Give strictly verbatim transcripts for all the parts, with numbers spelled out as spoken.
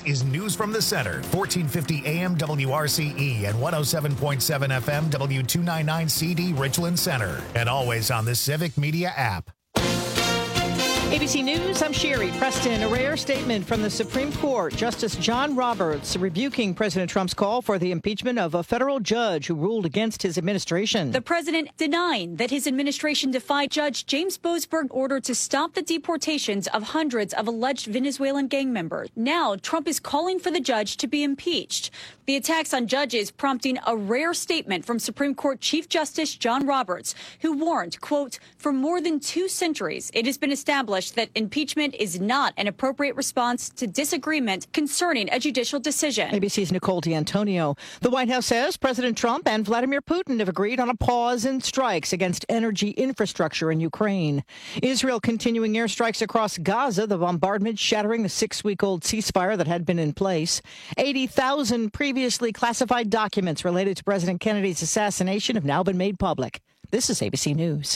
is News from the Center, fourteen fifty A M W R C E and one oh seven point seven F M W two ninety-nine C D Richland Center. And always on the Civic Media app. A B C News, I'm Sherry Preston. A rare statement from the Supreme Court. Justice John Roberts rebuking President Trump's call for the impeachment of a federal judge who ruled against his administration. The president denying that his administration defied Judge James Boasberg's order to stop the deportations of hundreds of alleged Venezuelan gang members. Now, Trump is calling for the judge to be impeached. The attacks on judges prompting a rare statement from Supreme Court Chief Justice John Roberts, who warned, quote, for more than two centuries, it has been established that impeachment is not an appropriate response to disagreement concerning a judicial decision. A B C's Nicole D'Antonio. The White House says President Trump and Vladimir Putin have agreed on a pause in strikes against energy infrastructure in Ukraine. Israel continuing airstrikes across Gaza, the bombardment shattering the six-week-old ceasefire that had been in place. eighty thousand previously classified documents related to President Kennedy's assassination have now been made public. This is A B C News.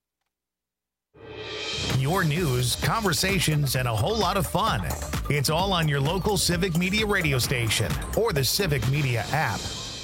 Your news, conversations, and a whole lot of fun. It's all on your local Civic Media radio station or the Civic Media app.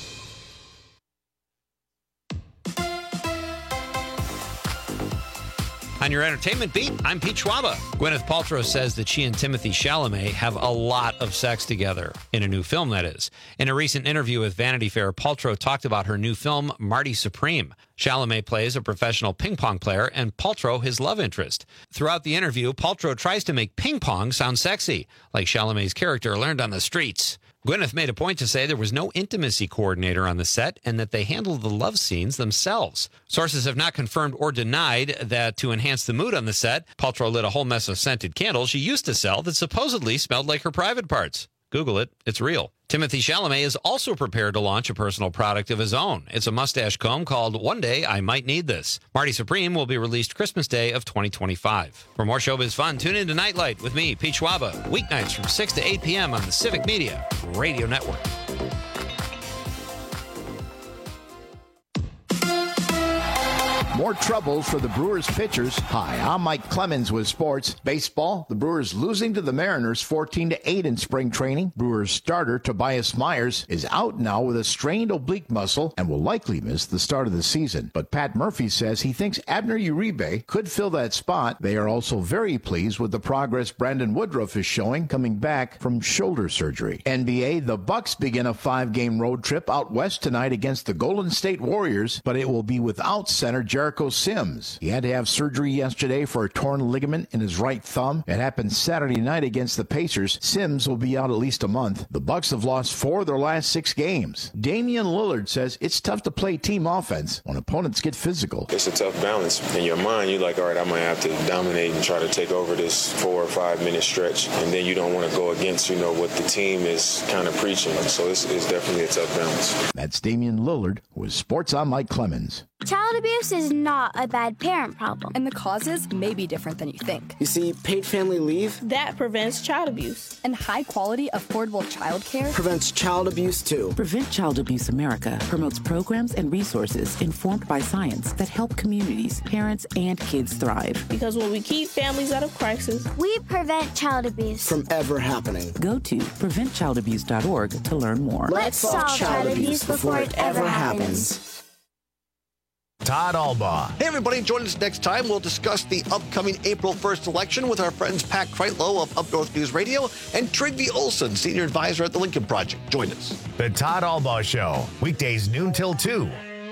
On your entertainment beat, I'm Pete Schwaba. Gwyneth Paltrow says that she and Timothée Chalamet have a lot of sex together, in a new film, that is. In a recent interview with Vanity Fair, Paltrow talked about her new film, Marty Supreme. Chalamet plays a professional ping pong player and Paltrow his love interest. Throughout the interview, Paltrow tries to make ping pong sound sexy, like Chalamet's character learned on the streets. Gwyneth made a point to say there was no intimacy coordinator on the set and that they handled the love scenes themselves. Sources have not confirmed or denied that to enhance the mood on the set, Paltrow lit a whole mess of scented candles she used to sell that supposedly smelled like her private parts. Google it. It's real. Timothée Chalamet is also prepared to launch a personal product of his own. It's a mustache comb called One Day I Might Need This. Marty Supreme will be released Christmas Day of twenty twenty-five. For more showbiz fun, tune in to Nightlight with me, Pete Schwaba, weeknights from six to eight p.m. on the Civic Media Radio Network. More troubles for the Brewers pitchers. Hi, I'm Mike Clemens with sports. Baseball, the Brewers losing to the Mariners fourteen to eight in spring training. Brewers starter Tobias Myers is out now with a strained oblique muscle and will likely miss the start of the season. But Pat Murphy says he thinks Abner Uribe could fill that spot. They are also very pleased with the progress Brandon Woodruff is showing coming back from shoulder surgery. N B A, the Bucks begin a five-game road trip out west tonight against the Golden State Warriors, but it will be without center Jericho Sims. He had to have surgery yesterday for a torn ligament in his right thumb. It happened Saturday night against the Pacers. Sims will be out at least a month. The Bucks have lost four of their last six games. Damian Lillard says it's tough to play team offense when opponents get physical. It's a tough balance. In your mind, you're like, all right, I might have to dominate and try to take over this four or five minute stretch. And then you don't want to go against, you know, what the team is kind of preaching. So it's, it's definitely a tough balance. That's Damian Lillard with Sports on Mike Clemens. Child abuse is not a bad parent problem. And the causes may be different than you think. You see, paid family leave, that prevents child abuse. And high-quality, affordable child care prevents child abuse, too. Prevent Child Abuse America promotes programs and resources informed by science that help communities, parents, and kids thrive. Because when we keep families out of crisis, we prevent child abuse from ever happening. Go to prevent child abuse dot org to learn more. Let's solve child abuse before it ever happens. Todd Albaugh. Hey, everybody, join us next time. We'll discuss the upcoming April first election with our friends Pat Kreitlow of Up North News Radio and Trygve Olson, Senior Advisor at the Lincoln Project. Join us. The Todd Albaugh Show, weekdays noon till two.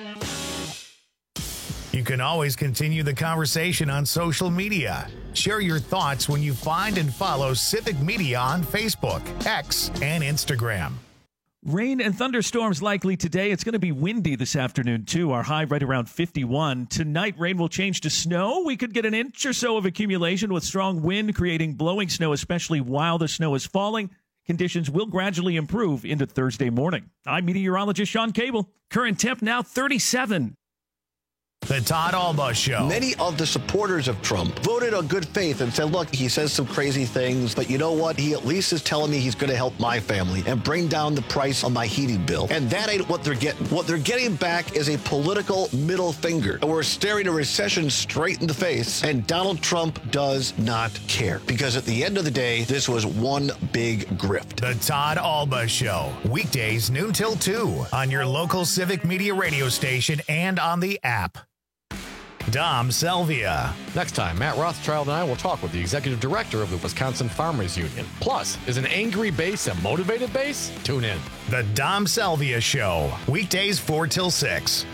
You can always continue the conversation on social media. Share your thoughts when you find and follow Civic Media on Facebook, X, and Instagram. Rain and thunderstorms likely today. It's going to be windy this afternoon, too. Our high right around fifty-one. Tonight, rain will change to snow. We could get an inch or so of accumulation with strong wind creating blowing snow, especially while the snow is falling. Conditions will gradually improve into Thursday morning. I'm meteorologist Sean Cable. Current temp now thirty-seven. The Todd Alba Show. Many of the supporters of Trump voted on good faith and said, look, he says some crazy things, but you know what? He at least is telling me he's going to help my family and bring down the price on my heating bill. And that ain't what they're getting. What they're getting back is a political middle finger. And we're staring a recession straight in the face. And Donald Trump does not care. Because at the end of the day, this was one big grift. The Todd Alba Show. Weekdays noon till two on your local Civic Media radio station and on the app. Dom Selvia. Next time, Matt Rothschild and I will talk with the executive director of the Wisconsin Farmers Union. Plus, is an angry base a motivated base? Tune in. The Dom Selvia Show. Weekdays four till six.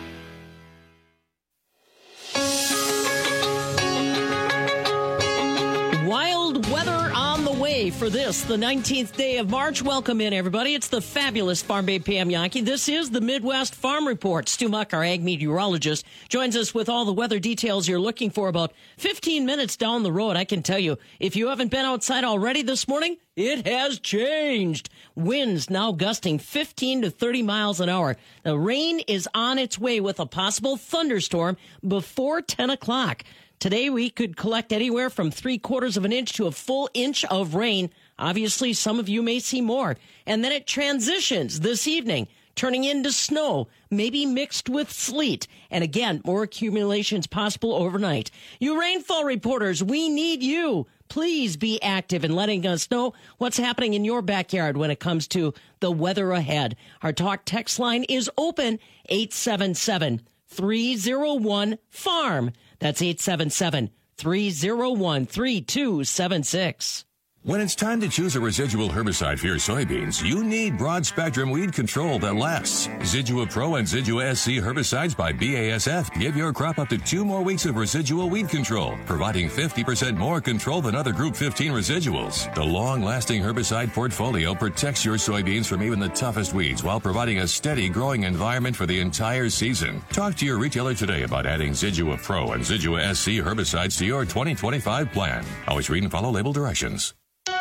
Wild weather on the way for this, the nineteenth day of March. Welcome in, everybody. It's the fabulous Farm Babe Pam Yankee. This is the Midwest Farm Report. Stu Muck, our ag meteorologist, joins us with all the weather details you're looking for about fifteen minutes down the road. I can tell you, if you haven't been outside already this morning, it has changed. Winds now gusting fifteen to thirty miles an hour. The rain is on its way with a possible thunderstorm before ten o'clock. Today, we could collect anywhere from three quarters of an inch to a full inch of rain. Obviously, some of you may see more. And then it transitions this evening, turning into snow, maybe mixed with sleet. And again, more accumulations possible overnight. You rainfall reporters, we need you. Please be active in letting us know what's happening in your backyard when it comes to the weather ahead. Our talk text line is open, eight seven seven, three oh one, farm. That's eight seven seven, three oh one, three two seven six. When it's time to choose a residual herbicide for your soybeans, you need broad-spectrum weed control that lasts. Zidua Pro and Zidua S C herbicides by B A S F give your crop up to two more weeks of residual weed control, providing fifty percent more control than other Group fifteen residuals. The long-lasting herbicide portfolio protects your soybeans from even the toughest weeds while providing a steady growing environment for the entire season. Talk to your retailer today about adding Zidua Pro and Zidua S C herbicides to your twenty twenty-five plan. Always read and follow label directions.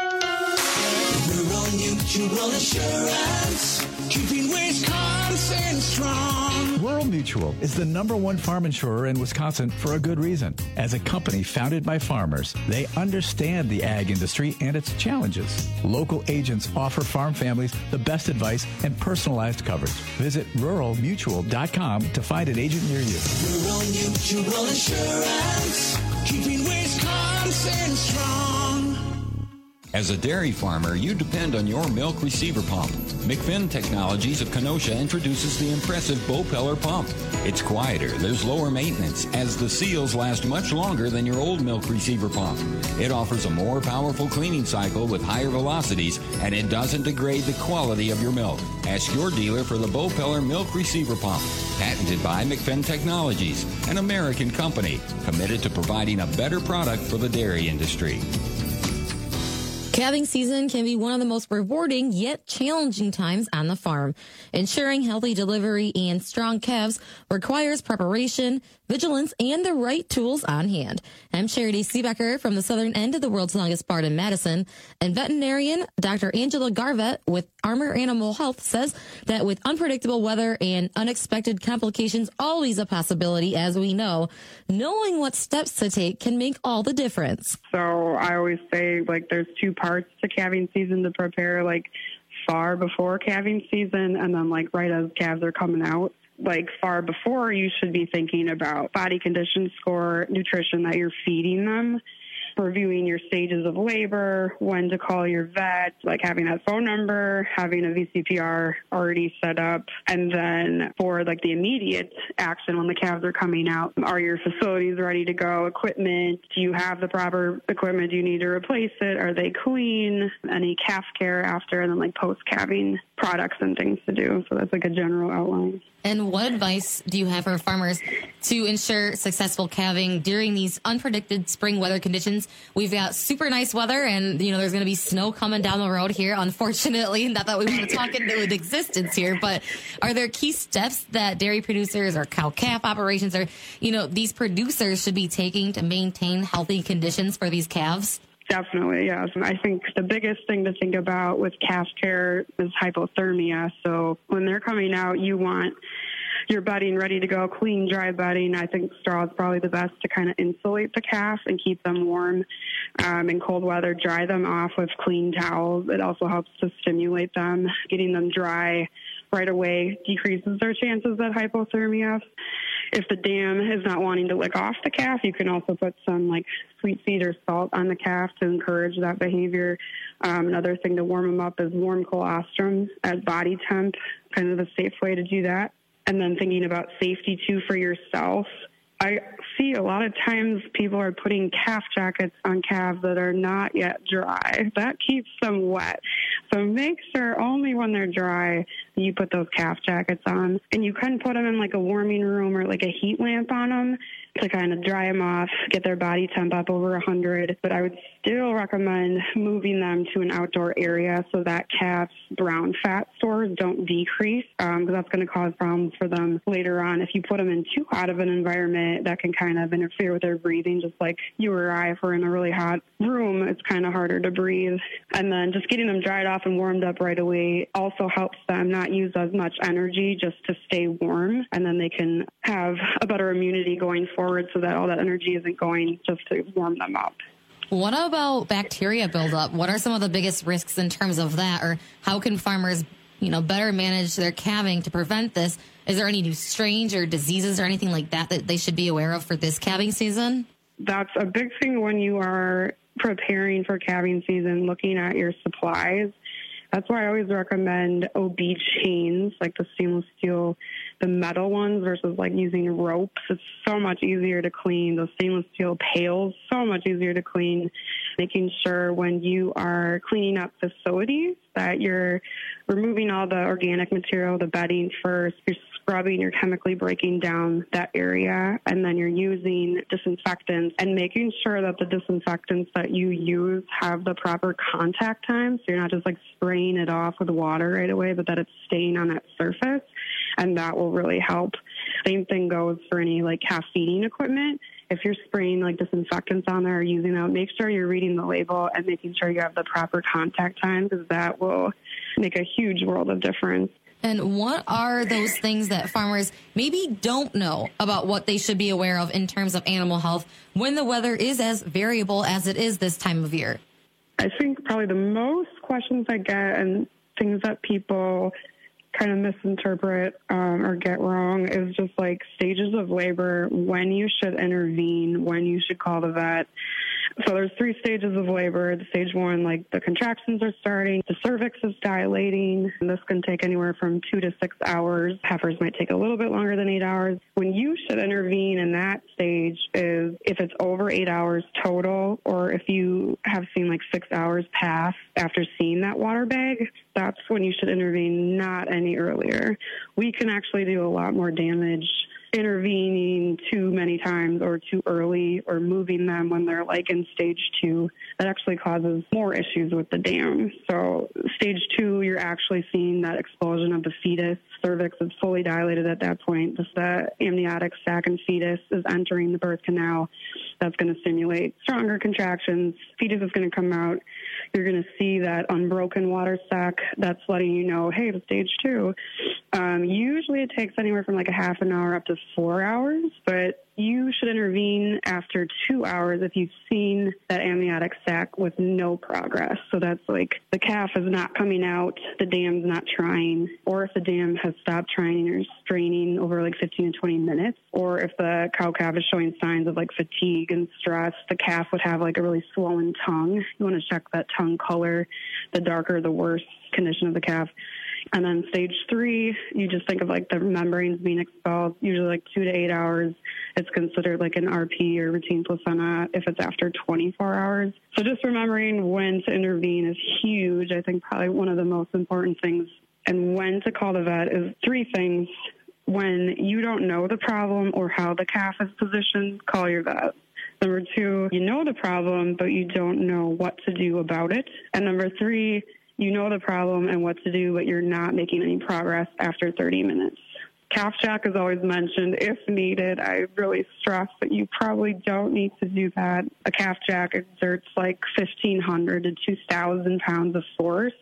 Rural Mutual Insurance, keeping Wisconsin strong. Rural Mutual is the number one farm insurer in Wisconsin for a good reason. As a company founded by farmers, they understand the ag industry and its challenges. Local agents offer farm families the best advice and personalized coverage. Visit rural mutual dot com to find an agent near you. Rural Mutual Insurance, keeping Wisconsin strong. As a dairy farmer, you depend on your milk receiver pump. McFinn Technologies of Kenosha introduces the impressive Bopeller pump. It's quieter, there's lower maintenance, as the seals last much longer than your old milk receiver pump. It offers a more powerful cleaning cycle with higher velocities, and it doesn't degrade the quality of your milk. Ask your dealer for the Bopeller milk receiver pump. Patented by McFinn Technologies, an American company committed to providing a better product for the dairy industry. Calving season can be one of the most rewarding yet challenging times on the farm. Ensuring healthy delivery and strong calves requires preparation, vigilance, and the right tools on hand. I'm Charity Seebecker from the southern end of the world's longest barn in Madison, and veterinarian Doctor Angela Garvett with Armor Animal Health says that with unpredictable weather and unexpected complications always a possibility, as we know, knowing what steps to take can make all the difference. So I always say, like, there's two parts to calving season to prepare, like, far before calving season and then, like, right as calves are coming out. Like, far before, you should be thinking about body condition score, nutrition that you're feeding them, reviewing your stages of labor, when to call your vet, like having that phone number, having a V C P R already set up. And then for like the immediate action when the calves are coming out, are your facilities ready to go? Equipment, do you have the proper equipment? Do you need to replace it? Are they clean? Any calf care after, and then like post-calving products and things to do. So that's like a general outline. And what advice do you have for farmers to ensure successful calving during these unpredicted spring weather conditions? We've got super nice weather, and, you know, there's going to be snow coming down the road here, unfortunately. Not that we want to talk into existence here, but are there key steps that dairy producers or cow-calf operations or, you know, these producers should be taking to maintain healthy conditions for these calves? Definitely, yes. And I think the biggest thing to think about with calf care is hypothermia. So when they're coming out, you want your bedding ready to go, clean, dry bedding. I think straw is probably the best to kind of insulate the calf and keep them warm. Um, in cold weather, dry them off with clean towels. It also helps to stimulate them. Getting them dry right away decreases their chances of hypothermia. If the dam is not wanting to lick off the calf, you can also put some like sweet seed or salt on the calf to encourage that behavior. Um, another thing to warm them up is warm colostrum at body temp, kind of a safe way to do that. And then thinking about safety too for yourself. I see a lot of times people are putting calf jackets on calves that are not yet dry. That keeps them wet. So make sure only when they're dry you put those calf jackets on. And you can put them in like a warming room or like a heat lamp on them to kind of dry them off, get their body temp up over one hundred. But I would still recommend moving them to an outdoor area so that calf's brown fat stores don't decrease, because um, that's going to cause problems for them later on. If you put them in too hot of an environment, that can kind of interfere with their breathing, just like you or I, if we're in a really hot room, it's kind of harder to breathe. And then just getting them dried off and warmed up right away also helps them not use as much energy just to stay warm, and then they can have a better immunity going forward so that all that energy isn't going just to warm them up. What about bacteria buildup? What are some of the biggest risks in terms of that, or how can farmers, you know, better manage their calving to prevent this? Is there any new strains or diseases or anything like that that they should be aware of for this calving season? That's a big thing when you are preparing for calving season, looking at your supplies. That's why I always recommend O B chains, like the stainless steel, the metal ones versus like using ropes. It's so much easier to clean. Those stainless steel pails, so much easier to clean. Making sure when you are cleaning up facilities that you're removing all the organic material, the bedding first, you're scrubbing, you're chemically breaking down that area, and then you're using disinfectants and making sure that the disinfectants that you use have the proper contact time, so you're not just like spraying it off with water right away, but that it's staying on that surface, and that will really help. Same thing goes for any like calf feeding equipment. If you're spraying like disinfectants on there or using them, make sure you're reading the label and making sure you have the proper contact time, because that will make a huge world of difference. And what are those things that farmers maybe don't know about what they should be aware of in terms of animal health when the weather is as variable as it is this time of year? I think probably the most questions I get and things that people kind of misinterpret um, or get wrong is just like stages of labor, when you should intervene, when you should call the vet. So there's three stages of labor. The stage one, like the contractions are starting, the cervix is dilating, and this can take anywhere from two to six hours. Heifers might take a little bit longer than eight hours. When you should intervene in that stage is if it's over eight hours total, or if you have seen like six hours pass after seeing that water bag, that's when you should intervene, not any earlier. We can actually do a lot more damage intervening too many times or too early, or moving them when they're like in stage two. That actually causes more issues with the dam. So stage two, you're actually seeing that explosion of the fetus. Cervix is fully dilated at that point. The amniotic sac and fetus is entering the birth canal. That's going to stimulate stronger contractions. Fetus is going to come out. You're going to see that unbroken water sac. That's letting you know, hey, it's stage two. Um, usually it takes anywhere from like a half an hour up to four hours, but you should intervene after two hours if you've seen that amniotic sac with no progress. So that's like the calf is not coming out, the dam's not trying, or if the dam has stopped trying or straining over like fifteen to twenty minutes, or if the cow calf is showing signs of like fatigue and stress, the calf would have like a really swollen tongue. You want to check that tongue color. The darker, the worse condition of the calf. And then stage three, you just think of like the membranes being expelled, usually like two to eight hours. It's considered like an R P or routine placenta if it's after twenty-four hours. So just remembering when to intervene is huge. I think probably one of the most important things. And when to call the vet is three things. When you don't know the problem or how the calf is positioned, call your vet. Number two, you know the problem, but you don't know what to do about it. And number three, you know the problem and what to do, but you're not making any progress after thirty minutes. Calf jack is always mentioned if needed. I really stress that you probably don't need to do that. A calf jack exerts like fifteen hundred to two thousand pounds of force.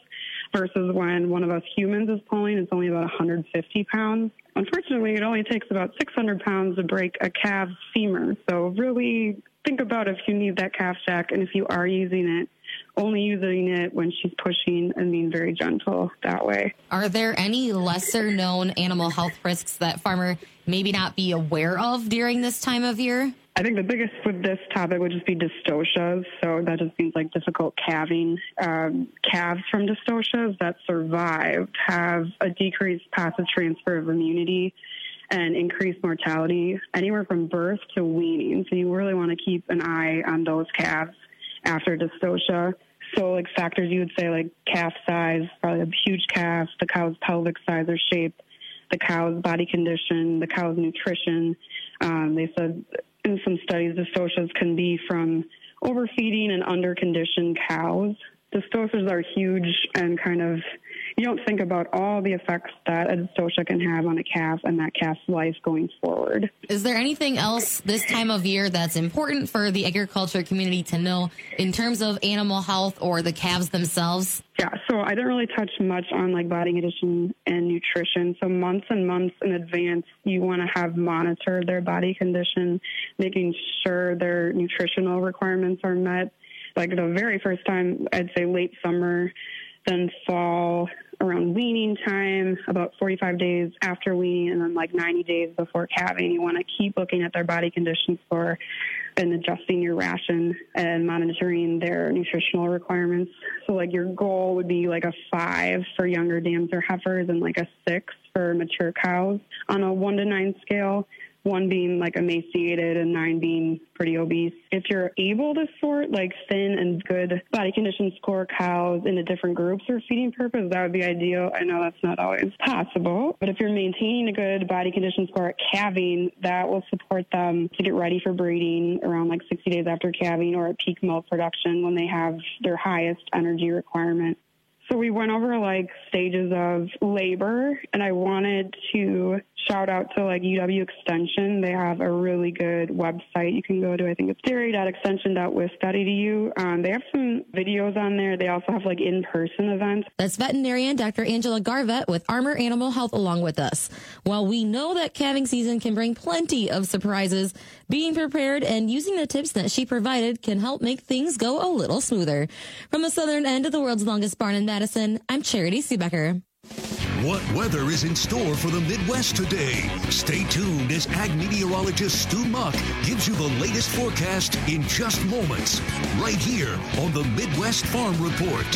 versus when one of us humans is pulling, it's only about one hundred fifty pounds. Unfortunately, it only takes about six hundred pounds to break a calf's femur. So really think about if you need that calf jack, and if you are using it, only using it when she's pushing and being very gentle that way. Are there any lesser known animal health risks that farmer maybe not be aware of during this time of year? I think the biggest with this topic would just be dystocias. So that just means like difficult calving. Um, calves from dystocias that survived have a decreased passive transfer of immunity and increased mortality anywhere from birth to weaning. So you really want to keep an eye on those calves after dystocia. So like factors you would say like calf size, probably a huge calf, the cow's pelvic size or shape, the cow's body condition, the cow's nutrition. Um, they said in some studies, dystocias can be from overfeeding and under-conditioned cows. Dystocias are huge and kind of, you don't think about all the effects that a dystocia can have on a calf and that calf's life going forward. Is there anything else this time of year that's important for the agriculture community to know in terms of animal health or the calves themselves? Yeah, so I didn't really touch much on like body condition and nutrition. So months and months in advance, you want to have monitored their body condition, making sure their nutritional requirements are met. Like the very first time, I'd say late summer, then fall, around weaning time, about forty-five days after weaning, and then like ninety days before calving. You want to keep looking at their body condition score and adjusting your ration and monitoring their nutritional requirements. So like your goal would be like a five for younger dams or heifers and like a six for mature cows on a one to nine scale. One being like emaciated and nine being pretty obese. If you're able to sort like thin and good body condition score cows into different groups for feeding purpose, that would be ideal. I know that's not always possible, but if you're maintaining a good body condition score at calving, that will support them to get ready for breeding around like sixty days after calving or at peak milk production when they have their highest energy requirement. So we went over like stages of labor, and I wanted to shout out to like U W Extension. They have a really good website you can go to. I think it's dairy dot extension dot wisc dot e d u. Um, they have some videos on there. They also have like in-person events. That's veterinarian Doctor Angela Garvett with Armor Animal Health along with us. While we know that calving season can bring plenty of surprises, being prepared and using the tips that she provided can help make things go a little smoother. From the southern end of the world's longest barn in Madison, I'm Charity Seebecker. What weather is in store for the Midwest today? Stay tuned as ag meteorologist Stu Muck gives you the latest forecast in just moments, right here on the Midwest Farm Report.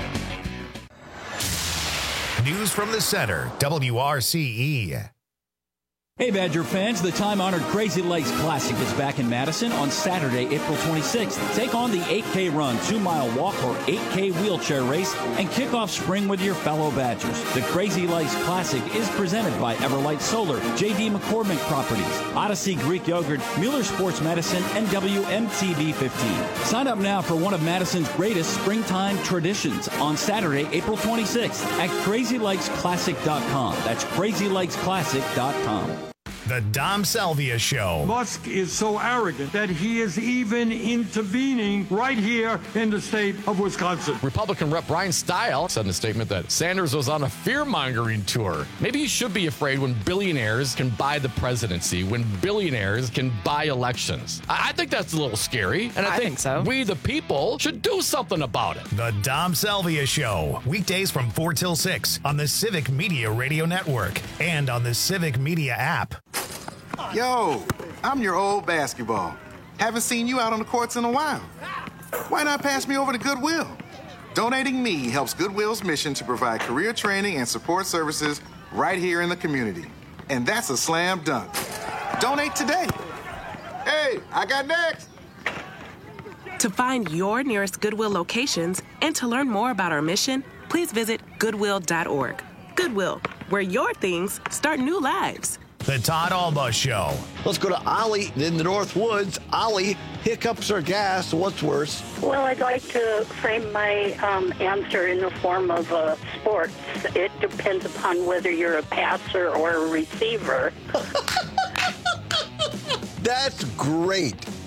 News from the center, W R C E. Hey, Badger fans, the time-honored Crazy Lakes Classic is back in Madison on Saturday, April twenty-sixth. Take on the eight K run, two mile walk, or eight K wheelchair race and kick off spring with your fellow Badgers. The Crazy Lakes Classic is presented by Everlight Solar, J D McCormick Properties, Odyssey Greek Yogurt, Mueller Sports Medicine, and W M T V fifteen. Sign up now for one of Madison's greatest springtime traditions on Saturday, April twenty-sixth at crazy lakes classic dot com. That's crazy lakes classic dot com. The Dom Salvia Show. Musk is so arrogant that he is even intervening right here in the state of Wisconsin. Republican Rep Brian Stile said in a statement that Sanders was on a fear-mongering tour. Maybe you should be afraid when billionaires can buy the presidency, when billionaires can buy elections. I, I think that's a little scary, and I, I think, think so. we, the people, should do something about it. The Dom Salvia Show. Weekdays from four till six on the Civic Media Radio Network and on the Civic Media app. Yo, I'm your old basketball. Haven't seen you out on the courts in a while. Why not pass me over to Goodwill? Donating me helps Goodwill's mission to provide career training and support services right here in the community. And that's a slam dunk. Donate today. Hey, I got next. To find your nearest Goodwill locations and to learn more about our mission, please visit goodwill dot org. Goodwill, where your things start new lives. The Todd Alba Show. Let's go to Ollie in the North Woods. Ollie, hiccups or gas? What's worse? Well, I'd like to frame my um, answer in the form of uh, sports. It depends upon whether you're a passer or a receiver. That's great.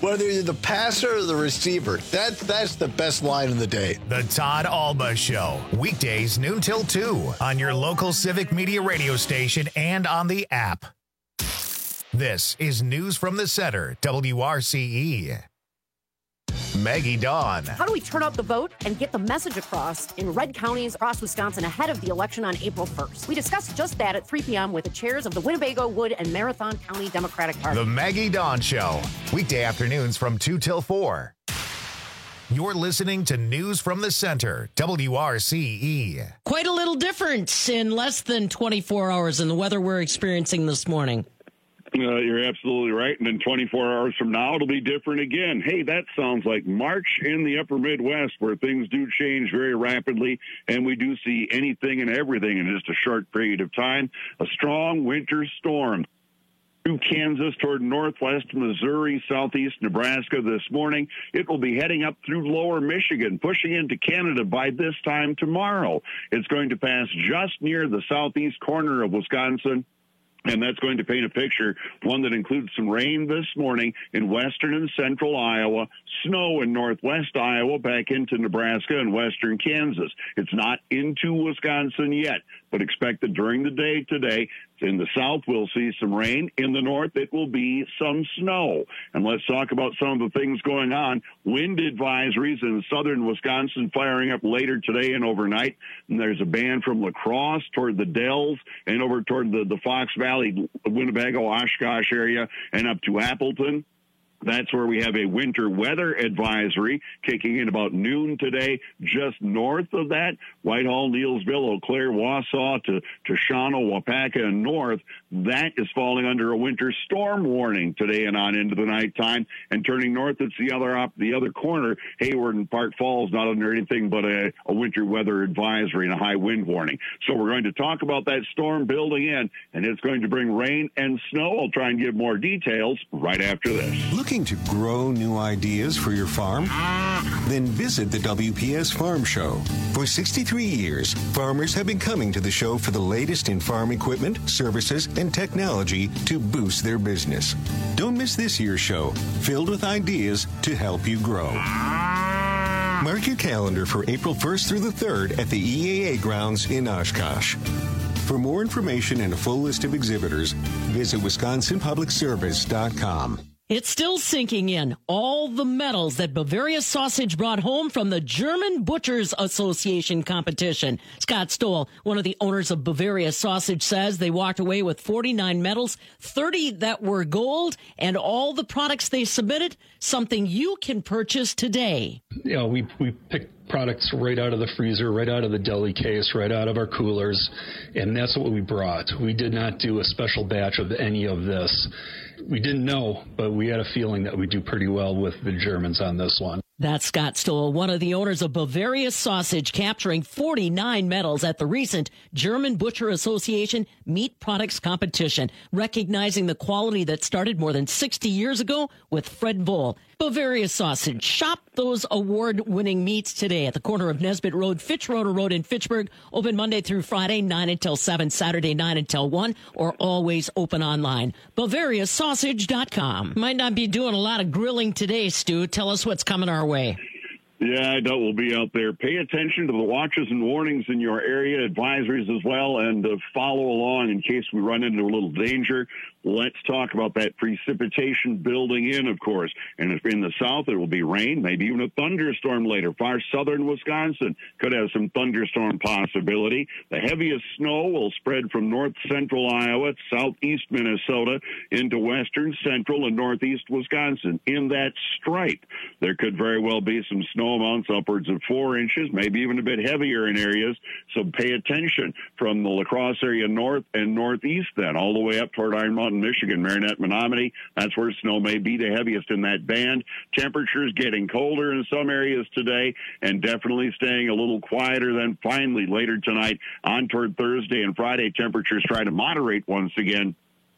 whether you're the passer or the receiver. That, that's the best line of the day. The Todd Alba Show. Weekdays noon till two on your local Civic Media radio station and on the app. This is News from the Center, W R C E. Maggie Dawn. How do we turn out the vote and get the message across in red counties across Wisconsin ahead of the election on April first? We discussed just that at three p.m. with the chairs of the Winnebago, Wood, and Marathon County Democratic Party. The Maggie Dawn Show. Weekday afternoons from two till four. You're listening to News from the Center, W R C E. Quite a little difference in less than twenty-four hours in the weather we're experiencing this morning. Uh, you're absolutely right. And then twenty-four hours from now, it'll be different again. Hey, that sounds like March in the upper Midwest, where things do change very rapidly, and we do see anything and everything in just a short period of time. A strong winter storm through Kansas toward northwest Missouri, southeast Nebraska this morning. It will be heading up through lower Michigan, pushing into Canada by this time tomorrow. It's going to pass just near the southeast corner of Wisconsin, and that's going to paint a picture, one that includes some rain this morning in western and central Iowa, snow in northwest Iowa, back into Nebraska and western Kansas. It's not into Wisconsin yet, but expect that during the day today, in the south, we'll see some rain. In the north, it will be some snow. And let's talk about some of the things going on. Wind advisories in southern Wisconsin firing up later today and overnight. And there's a band from La Crosse toward the Dells and over toward the, the Fox Valley, Winnebago, Oshkosh area, and up to Appleton. That's where we have a winter weather advisory kicking in about noon today. Just north of that, Whitehall, Neillsville, Eau Claire, Wausau to, to Shawano, Wapaka, and north, that is falling under a winter storm warning today and on into the nighttime. And turning north, it's the other op, the other corner. Hayward and Park Falls not under anything but a, a winter weather advisory and a high wind warning. So we're going to talk about that storm building in, and it's going to bring rain and snow. I'll try and give more details right after this. Looking to grow new ideas for your farm? Then visit the W P S Farm Show. For sixty-three years, farmers have been coming to the show for the latest in farm equipment, services, and technology to boost their business. Don't miss this year's show, filled with ideas to help you grow. Mark your calendar for April first through the third at the E A A grounds in Oshkosh. For more information and a full list of exhibitors, visit wisconsin public service dot com. It's still sinking in. All the medals that Bavaria Sausage brought home from the German Butchers Association competition. Scott Stoll, one of the owners of Bavaria Sausage, says they walked away with forty-nine medals, thirty that were gold, and all the products they submitted, something you can purchase today. You know, we, we picked products right out of the freezer, right out of the deli case, right out of our coolers, and that's what we brought. We did not do a special batch of any of this. We didn't know, but we had a feeling that we'd do pretty well with the Germans on this one. That's Scott Stoll, one of the owners of Bavaria Sausage, capturing forty-nine medals at the recent German Butcher Association Meat Products Competition, recognizing the quality that started more than sixty years ago with Fred Voll. Bavaria Sausage. Shop those award-winning meats today at the corner of Nesbitt Road, Fitzroder Road in Fitchburg. Open Monday through Friday, nine until seven, Saturday, nine until one, or always open online. Bavaria Sausage dot com. Might not be doing a lot of grilling today, Stu. Tell us what's coming our way. Yeah, I doubt we'll be out there. Pay attention to the watches and warnings in your area, advisories as well, and uh, follow along in case we run into a little danger. Let's talk about that precipitation building in, of course. And if in the south, it will be rain, maybe even a thunderstorm later. Far southern Wisconsin could have some thunderstorm possibility. The heaviest snow will spread from north central Iowa, southeast Minnesota, into western, central, and northeast Wisconsin. In that stripe, there could very well be some snow amounts upwards of four inches, maybe even a bit heavier in areas. So pay attention from the La Crosse area north and northeast then, all the way up toward Iron Mountain, Michigan, Marinette, Menominee. That's where snow may be the heaviest in that band. Temperatures getting colder in some areas today and definitely staying a little quieter. Then finally later tonight on toward Thursday and Friday, temperatures try to moderate once again.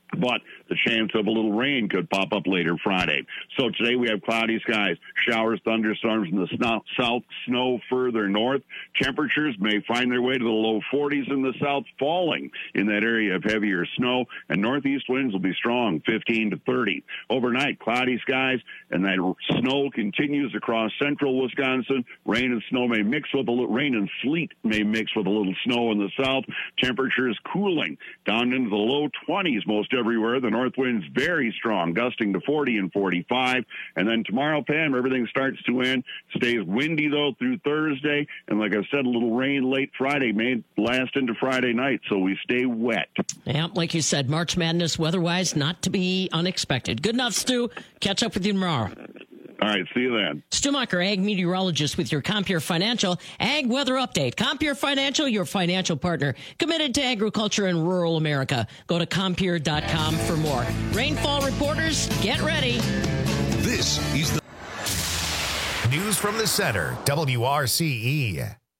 but the chance of a little rain could pop up later Friday. So today we have cloudy skies, showers, thunderstorms in the snow, south, snow further north. Temperatures may find their way to the low forties in the south, falling in that area of heavier snow, and northeast winds will be strong, fifteen to thirty. Overnight, cloudy skies, and that snow continues across central Wisconsin. Rain and snow may mix with a little, rain and sleet may mix with a little snow in the south. Temperatures cooling down into the low twenties most everywhere. The north wind's very strong, gusting to forty and forty-five. And then tomorrow, Pam, everything starts to end. Stays windy, though, through Thursday. And like I said, a little rain late Friday may last into Friday night, so we stay wet. Yeah, like you said, March Madness weather-wise, not to be unexpected. Good enough, Stu. Catch up with you tomorrow. All right, see you then. Stu Mucker, ag meteorologist with your Compeer Financial Ag Weather Update. Compeer Financial, your financial partner, committed to agriculture and rural America. Go to Compeer dot com for more. Rainfall reporters, get ready. This is the News from the Center, W R C E.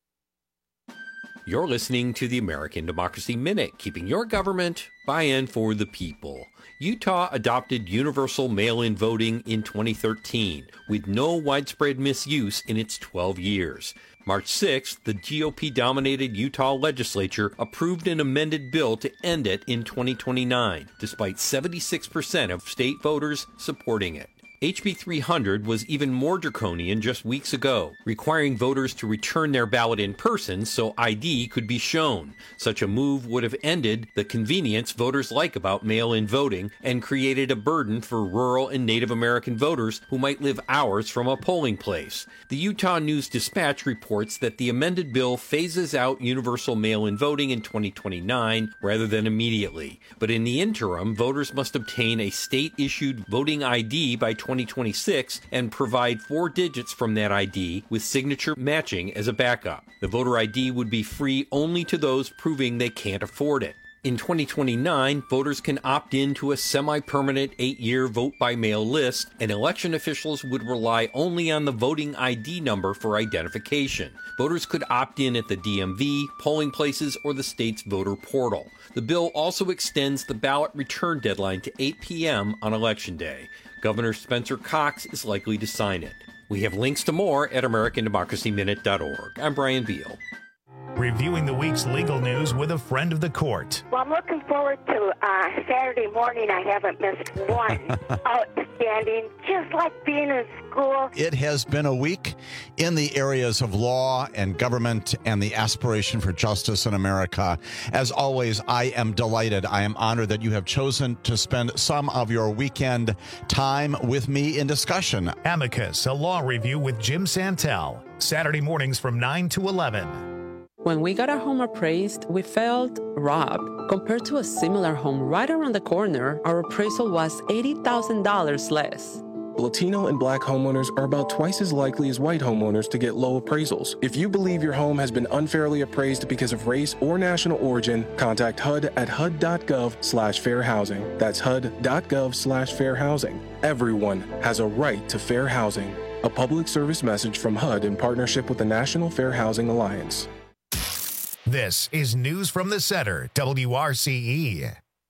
You're listening to the American Democracy Minute, keeping your government by and for the people. Utah adopted universal mail-in voting in twenty thirteen, with no widespread misuse in its twelve years. March sixth, the G O P-dominated Utah legislature approved an amended bill to end it in twenty twenty-nine, despite seventy-six percent of state voters supporting it. H B three hundred was even more draconian just weeks ago, requiring voters to return their ballot in person so I D could be shown. Such a move would have ended the convenience voters like about mail-in voting and created a burden for rural and Native American voters who might live hours from a polling place. The Utah News-Dispatch reports that the amended bill phases out universal mail-in voting in twenty twenty-nine rather than immediately. But in the interim, voters must obtain a state-issued voting I D by twenty twenty-six and provide four digits from that I D with signature matching as a backup. The voter I D would be free only to those proving they can't afford it. In twenty twenty-nine, voters can opt in to a semi-permanent eight-year vote-by-mail list, and election officials would rely only on the voting I D number for identification. Voters could opt in at the D M V, polling places, or the state's voter portal. The bill also extends the ballot return deadline to eight p.m. on Election Day. Governor Spencer Cox is likely to sign it. We have links to more at American Democracy Minute dot org. I'm Brian Beal. Reviewing the week's legal news with a friend of the court. Well, I'm looking forward to uh, Saturday morning. I haven't missed one. Outstanding, just like being in school. It has been a week in the areas of law and government and the aspiration for justice in America. As always, I am delighted. I am honored that you have chosen to spend some of your weekend time with me in discussion. Amicus, a law review with Jim Santel. Saturday mornings from nine to eleven. When we got our home appraised, we felt robbed. Compared to a similar home right around the corner, our appraisal was eighty thousand dollars less. Latino and black homeowners are about twice as likely as white homeowners to get low appraisals. If you believe your home has been unfairly appraised because of race or national origin, contact H U D at H U D dot gov slash fair housing. That's H U D dot gov slash fair housing. Everyone has a right to fair housing. A public service message from H U D in partnership with the National Fair Housing Alliance. This is News from the Center, W R C E.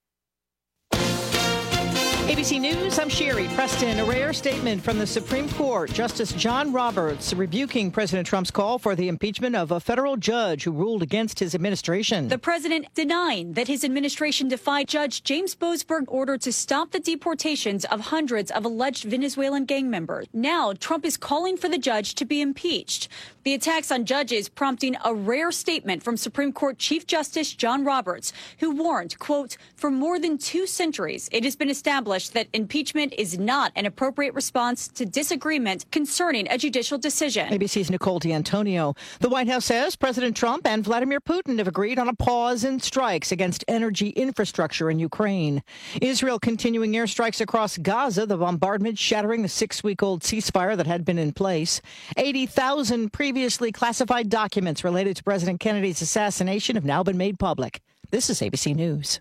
A B C News, I'm Sherry Preston. A rare statement from the Supreme Court. Justice John Roberts rebuking President Trump's call for the impeachment of a federal judge who ruled against his administration. The president denying that his administration defied Judge James Boasberg's order to stop the deportations of hundreds of alleged Venezuelan gang members. Now, Trump is calling for the judge to be impeached. The attacks on judges prompting a rare statement from Supreme Court Chief Justice John Roberts, who warned, quote, for more than two centuries, it has been established that impeachment is not an appropriate response to disagreement concerning a judicial decision. A B C's Nicole D'Antonio. The White House says President Trump and Vladimir Putin have agreed on a pause in strikes against energy infrastructure in Ukraine. Israel continuing airstrikes across Gaza, the bombardment shattering the six-week-old ceasefire that had been in place. eighty thousand previously classified documents related to President Kennedy's assassination have now been made public. This is A B C News.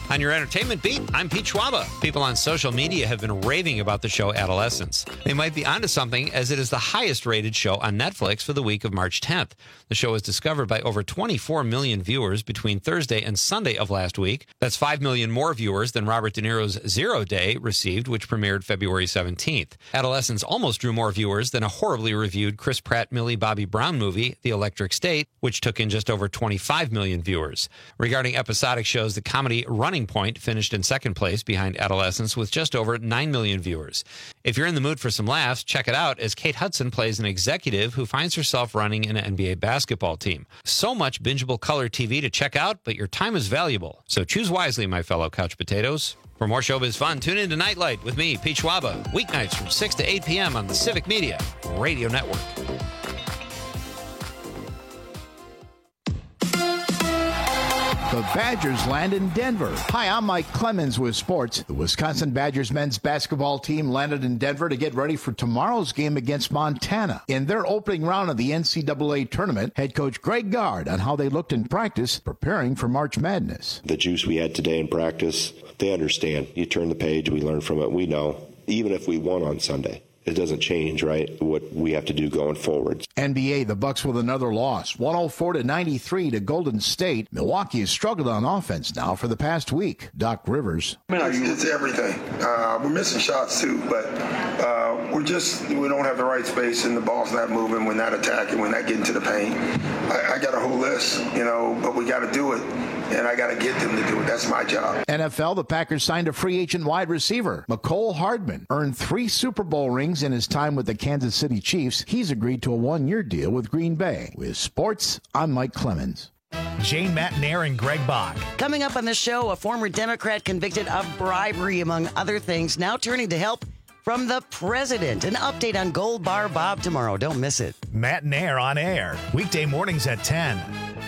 On your entertainment beat, I'm Pete Schwaba. People on social media have been raving about the show Adolescence. They might be onto something, as it is the highest rated show on Netflix for the week of March tenth. The show was discovered by over twenty-four million viewers between Thursday and Sunday of last week. That's five million more viewers than Robert De Niro's Zero Day received, which premiered February seventeenth. Adolescence almost drew more viewers than a horribly reviewed Chris Pratt, Millie Bobby Brown movie, The Electric State, which took in just over twenty-five million viewers. Regarding episodic shows, the comedy Running Point finished in second place behind Adolescence with just over nine million viewers. If you're in the mood for some laughs, check it out as Kate Hudson plays an executive who finds herself running an N B A basketball team. So much bingeable color T V to check out, but your time is valuable. So choose wisely, my fellow couch potatoes. For more showbiz fun, tune in to Nightlight with me, Pete Schwaba, weeknights from six to eight p.m. on the Civic Media Radio Network. The Badgers land in Denver. Hi, I'm Mike Clemens with sports. The Wisconsin Badgers men's basketball team landed in Denver to get ready for tomorrow's game against Montana. In their opening round of the N C double A tournament, head coach Greg Gard on how they looked in practice preparing for March Madness. The juice we had today in practice, they understand. You turn the page, we learn from it. We know, even if we won on Sunday, it doesn't change, right, what we have to do going forward. N B A, the Bucks with another loss, one oh four to ninety-three to Golden State. Milwaukee has struggled on offense now for the past week. Doc Rivers. It's, it's everything. Uh, we're missing shots too, but uh, we're just we don't have the right space, and the ball's not moving. We're not attacking. We're not getting to the paint. I, I got a whole list, you know, but we got to do it. And I got to get them to do it. That's my job. N F L, the Packers signed a free agent wide receiver. Mecole Hardman earned three Super Bowl rings in his time with the Kansas City Chiefs. He's agreed to a one-year deal with Green Bay. With sports, I'm Mike Clemens. Jane Matnair and Greg Bach. Coming up on the show, a former Democrat convicted of bribery, among other things, now turning to help from the president. An update on Gold Bar Bob tomorrow. Don't miss it. Matnair on air, weekday mornings at ten.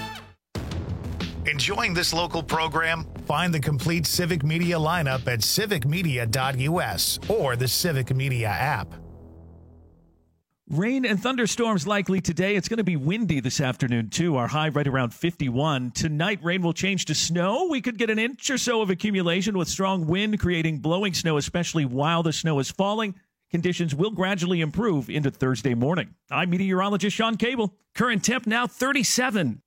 Enjoying this local program? Find the complete Civic Media lineup at civic media dot u s or the Civic Media app. Rain and thunderstorms likely today. It's going to be windy this afternoon, too. Our high right around fifty-one. Tonight, rain will change to snow. We could get an inch or so of accumulation with strong wind creating blowing snow, especially while the snow is falling. Conditions will gradually improve into Thursday morning. I'm meteorologist Sean Cable. Current temp now thirty-seven.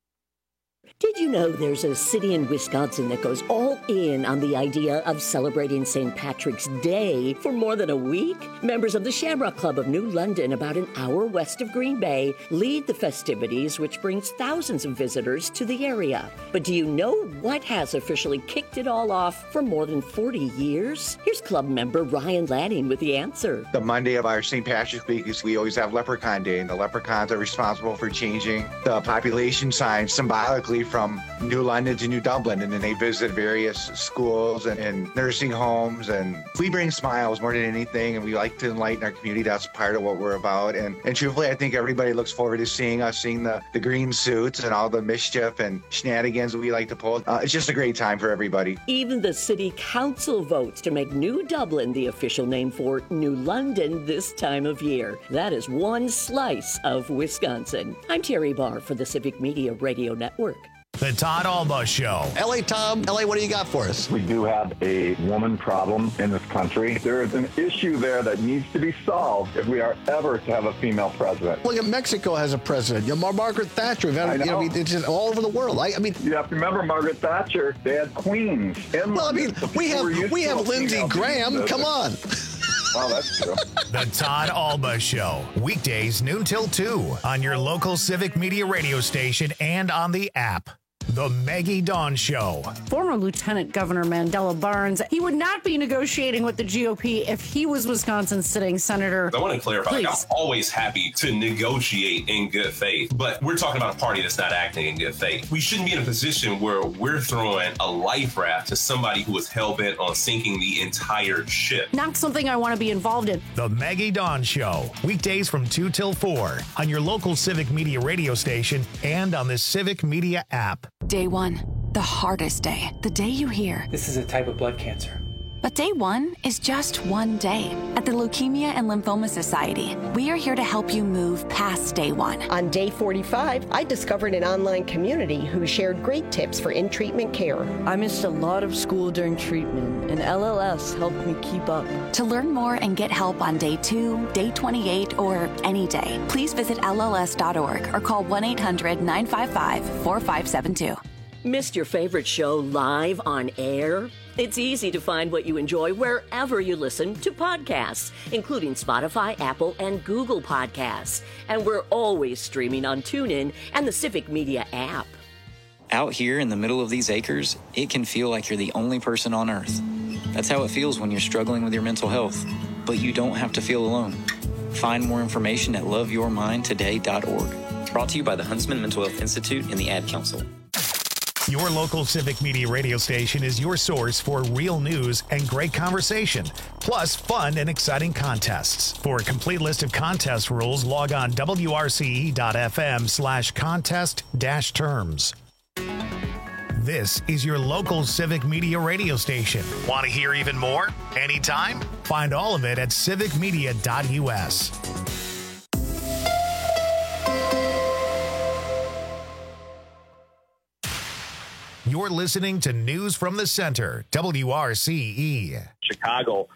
Did you know there's a city in Wisconsin that goes all in on the idea of celebrating Saint Patrick's Day for more than a week? Members of the Shamrock Club of New London, about an hour west of Green Bay, lead the festivities, which brings thousands of visitors to the area. But do you know what has officially kicked it all off for more than forty years? Here's club member Ryan Lanning with the answer. The Monday of our Saint Patrick's Week is we always have Leprechaun Day, and the leprechauns are responsible for changing the population sign symbolically from New London to New Dublin, and then they visit various schools and, and nursing homes, and we bring smiles more than anything, and we like to enlighten our community. That's part of what we're about, and, and truthfully, I think everybody looks forward to seeing us, seeing the, the green suits and all the mischief and shenanigans we like to pull. Uh, it's just a great time for everybody. Even the city council votes to make New Dublin the official name for New London this time of year. That is one slice of Wisconsin. I'm Terry Barr for the Civic Media Radio Network. The Todd Alba Show. L A Tom, L A, what do you got for us? We do have a woman problem in this country. There is an issue there that needs to be solved if we are ever to have a female president. Look at Mexico has a president. You know, Margaret Thatcher. We've had, I know. You know, it's just all over the world. I, I mean, you have to remember Margaret Thatcher. They had queens. In well, I mean, we have we have Lindsey Graham. Come on. Well, that's true. The Todd Alba Show. Weekdays noon till two on your local Civic Media radio station and on the app. The Maggie Dawn Show. Former Lieutenant Governor Mandela Barnes, he would not be negotiating with the G O P if he was Wisconsin's sitting senator. I want to clarify, like, I'm always happy to negotiate in good faith, but we're talking about a party that's not acting in good faith. We shouldn't be in a position where we're throwing a life raft to somebody who is hell-bent on sinking the entire ship. Not something I want to be involved in. The Maggie Dawn Show. Weekdays from two till four on your local Civic Media radio station and on the Civic Media app. Day one, the hardest day. The day you hear, this is a type of blood cancer. But day one is just one day. At the Leukemia and Lymphoma Society, we are here to help you move past day one. On day forty-five, I discovered an online community who shared great tips for in-treatment care. I missed a lot of school during treatment, and L L S helped me keep up. To learn more and get help on day two, day twenty-eight, or any day, please visit L L S dot org or call one eight hundred nine five five four five seven two. Missed your favorite show live on air? It's easy to find what you enjoy wherever you listen to podcasts, including Spotify, Apple, and Google Podcasts. And we're always streaming on TuneIn and the Civic Media app. Out here in the middle of these acres, it can feel like you're the only person on Earth. That's how it feels when you're struggling with your mental health. But you don't have to feel alone. Find more information at love your mind today dot org. Brought to you by the Huntsman Mental Health Institute and the Ad Council. Your local Civic Media radio station is your source for real news and great conversation, plus fun and exciting contests. For a complete list of contest rules, log on W R C E dot F M slash contest dash terms. This is your local Civic Media radio station. Want to hear even more? Anytime? Find all of it at civic media dot U S. You're listening to News from the Center, W R C E. Chicago.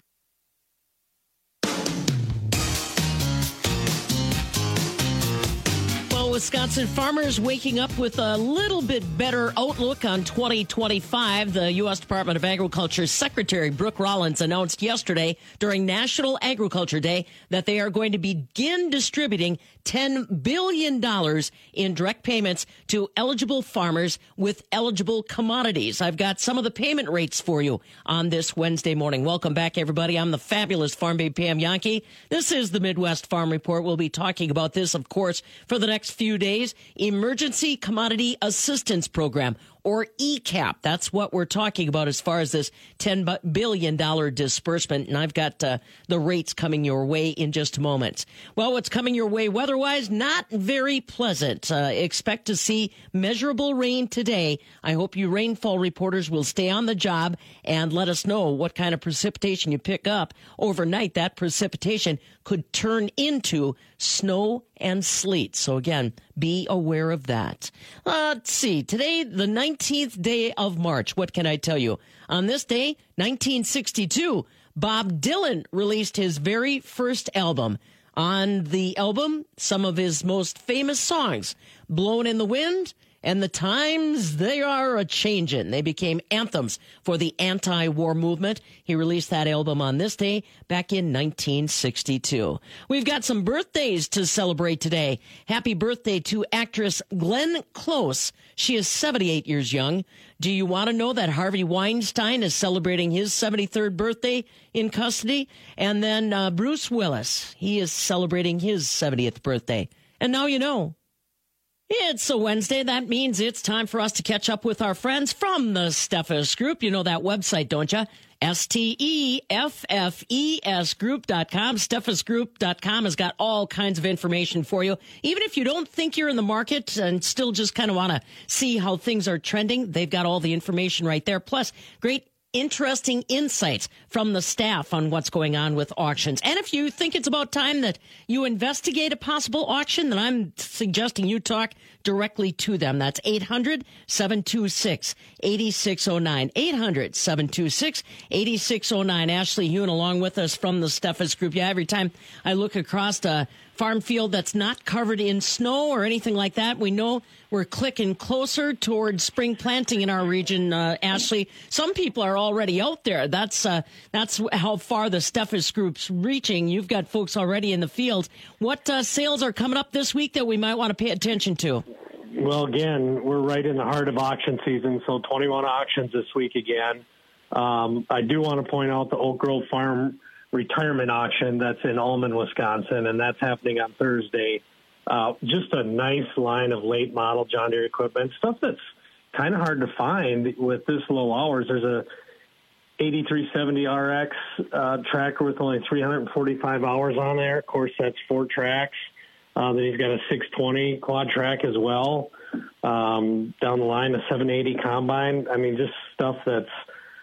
Well, Wisconsin farmers waking up with a little bit better outlook on twenty twenty-five. The U S Department of Agriculture Secretary Brooke Rollins announced yesterday during National Agriculture Day that they are going to begin distributing ten billion dollars in direct payments to eligible farmers with eligible commodities. I've got some of the payment rates for you on this Wednesday morning. Welcome back, everybody. I'm the fabulous Farm Babe Pam Yankee. This is the Midwest Farm Report. We'll be talking about this, of course, for the next few days. Emergency Commodity Assistance Program, or E CAP. That's what we're talking about as far as this ten billion dollars disbursement. And I've got uh, the rates coming your way in just a moment. Well, what's coming your way weather-wise? Not very pleasant. Uh, expect to see measurable rain today. I hope you rainfall reporters will stay on the job and let us know what kind of precipitation you pick up. Overnight, that precipitation could turn into snow and sleet. So again, be aware of that. Uh, let's see. Today, the nineteenth day of March. What can I tell you? On this day, nineteen sixty-two, Bob Dylan released his very first album. On the album, some of his most famous songs, Blowin' in the Wind and The Times They Are A-Changin'. They became anthems for the anti-war movement. He released that album on this day back in nineteen sixty-two. We've got some birthdays to celebrate today. Happy birthday to actress Glenn Close. She is seventy-eight years young. Do you want to know that Harvey Weinstein is celebrating his seventy-third birthday in custody? And then uh, Bruce Willis, he is celebrating his seventieth birthday. And now you know. It's a Wednesday. That means it's time for us to catch up with our friends from the Steffes Group. You know that website, don't you? S T E F F E S group dot com. Steffes group dot com has got all kinds of information for you. Even if you don't think you're in the market and still just kind of want to see how things are trending, they've got all the information right there. Plus, great interesting insights from the staff on what's going on with auctions. And if you think it's about time that you investigate a possible auction, then I'm suggesting you talk directly to them. That's eight hundred, seven two six, eight six zero nine. eight hundred, seven two six, eight six zero nine. Ashley Hune along with us from the Steffes Group. Yeah, every time I look across a farm field that's not covered in snow or anything like that, we know we're clicking closer towards spring planting in our region, uh, Ashley. Some people are already out there. That's uh, that's how far the Steffes Group's reaching. You've got folks already in the field. What uh, sales are coming up this week that we might want to pay attention to? Well, again, we're right in the heart of auction season, so twenty-one auctions this week again. Um, I do want to point out the Oak Grove Farm retirement auction that's in Ullman, Wisconsin, and that's happening on Thursday. Uh, just a nice line of late model John Deere equipment, stuff that's kind of hard to find with this low hours. There's a eighty-three seventy R X uh, tractor with only three hundred forty-five hours on there. Of course, that's four tracks. Uh, then he's got a six twenty quad track as well. Um, down the line, a seven eighty combine. I mean, just stuff that's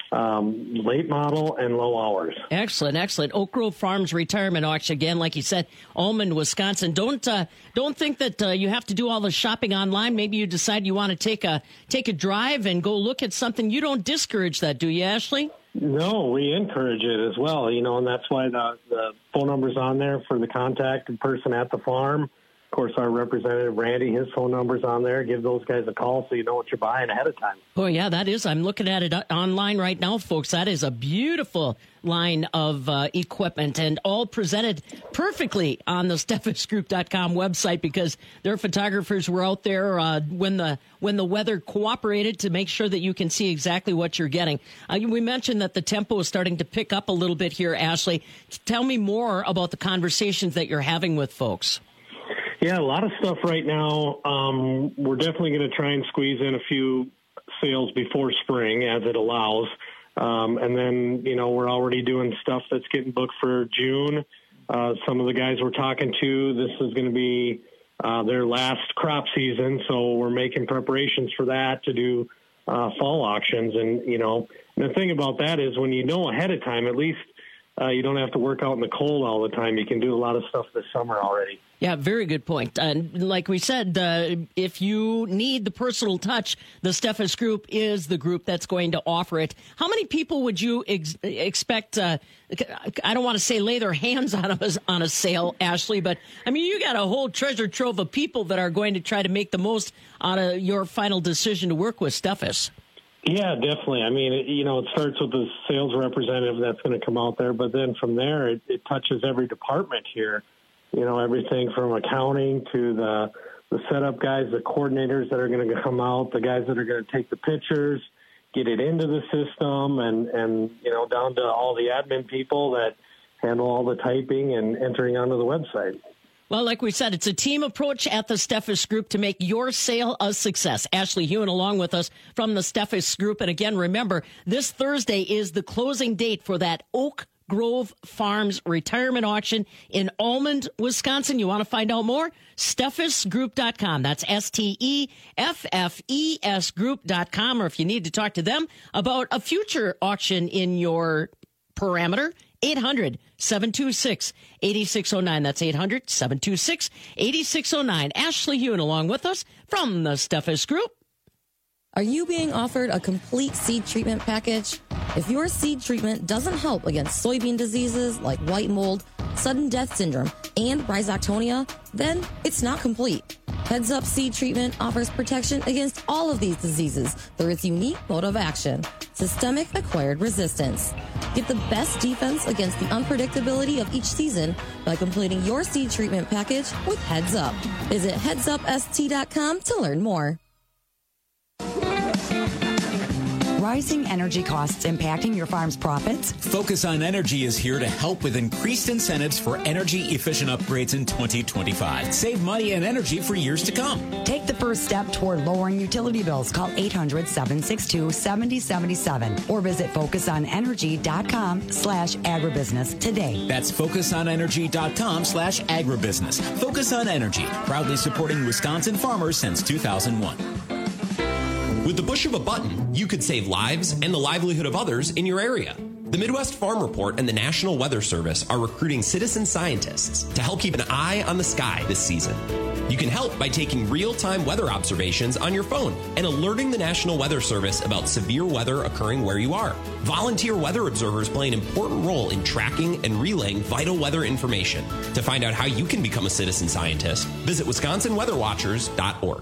um, late model and low hours. Excellent, excellent. Oak Grove Farms retirement auction again, like you said, Almond, Wisconsin. Don't uh, don't think that uh, you have to do all the shopping online. Maybe you decide you want to take a take a drive and go look at something. You don't discourage that, do you, Ashley? No, we encourage it as well. You know, and that's why the the phone number's on there for the contacted person at the farm. Of course, our representative, Randy, his phone number's on there. Give those guys a call so you know what you're buying ahead of time. Oh, yeah, that is. I'm looking at it online right now, folks. That is a beautiful line of uh, equipment and all presented perfectly on the steffes group dot com website because their photographers were out there uh, when the when the weather cooperated to make sure that you can see exactly what you're getting. Uh, we mentioned that the tempo is starting to pick up a little bit here, Ashley. Tell me more about the conversations that you're having with folks. Yeah, a lot of stuff right now. Um, we're definitely going to try and squeeze in a few sales before spring as it allows. Um, and then, you know, we're already doing stuff that's getting booked for June. Uh, some of the guys we're talking to, this is going to be uh, their last crop season. So we're making preparations for that to do uh, fall auctions. And, you know, and the thing about that is when you know ahead of time, at least uh, you don't have to work out in the cold all the time. You can do a lot of stuff this summer already. Yeah, very good point. And uh, like we said, uh, if you need the personal touch, the Steffes Group is the group that's going to offer it. How many people would you ex- expect? Uh, I don't want to say lay their hands on a, on a sale, Ashley, but I mean, you got a whole treasure trove of people that are going to try to make the most out of your final decision to work with Steffes. Yeah, definitely. I mean, it, you know, it starts with the sales representative that's going to come out there, but then from there, it, it touches every department here. You know, everything from accounting to the the setup guys, the coordinators that are going to come out, the guys that are going to take the pictures, get it into the system, and, and, you know, down to all the admin people that handle all the typing and entering onto the website. Well, like we said, it's a team approach at the Steffes Group to make your sale a success. Ashley Hewen along with us from the Steffes Group. And again, remember, this Thursday is the closing date for that Oak Grove Farms retirement auction in Almond, Wisconsin. You want to find out more? steffes group dot com. That's S T E F F E S group dot com. Or if you need to talk to them about a future auction in your parameter, eight hundred, seven two six, eight six zero nine. That's eight hundred, seven two six, eight six zero nine. Ashley Hewen along with us from the Steffes Group. Are you being offered a complete seed treatment package? If your seed treatment doesn't help against soybean diseases like white mold, sudden death syndrome, and rhizoctonia, then it's not complete. Heads Up Seed Treatment offers protection against all of these diseases through its unique mode of action, systemic acquired resistance. Get the best defense against the unpredictability of each season by completing your seed treatment package with Heads Up. Visit heads up s t dot com to learn more. Rising energy costs impacting your farm's profits? Focus on Energy is here to help with increased incentives for energy-efficient upgrades in twenty twenty-five. Save money and energy for years to come. Take the first step toward lowering utility bills. Call eight hundred, seven six two, seven zero seven seven or visit focus on energy dot com slash agribusiness today. That's focus on energy dot com slash agribusiness. Focus on Energy, proudly supporting Wisconsin farmers since two thousand one. With the push of a button, you could save lives and the livelihood of others in your area. The Midwest Farm Report and the National Weather Service are recruiting citizen scientists to help keep an eye on the sky this season. You can help by taking real-time weather observations on your phone and alerting the National Weather Service about severe weather occurring where you are. Volunteer weather observers play an important role in tracking and relaying vital weather information. To find out how you can become a citizen scientist, visit wisconsin weather watchers dot org.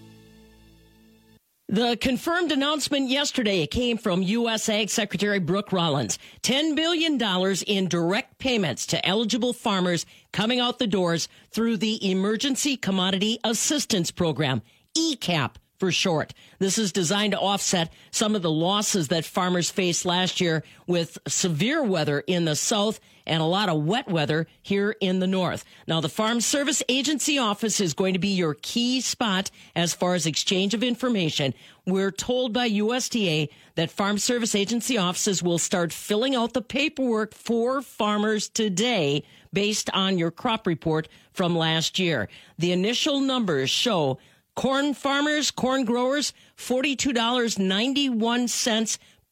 The confirmed announcement yesterday came from U S Ag Secretary Brooke Rollins. ten billion dollars in direct payments to eligible farmers coming out the doors through the Emergency Commodity Assistance Program, E C A P for short. This is designed to offset some of the losses that farmers faced last year with severe weather in the south and a lot of wet weather here in the north. Now, the Farm Service Agency office is going to be your key spot as far as exchange of information. We're told by U S D A that Farm Service Agency offices will start filling out the paperwork for farmers today based on your crop report from last year. The initial numbers show corn farmers, corn growers, forty-two dollars and ninety-one cents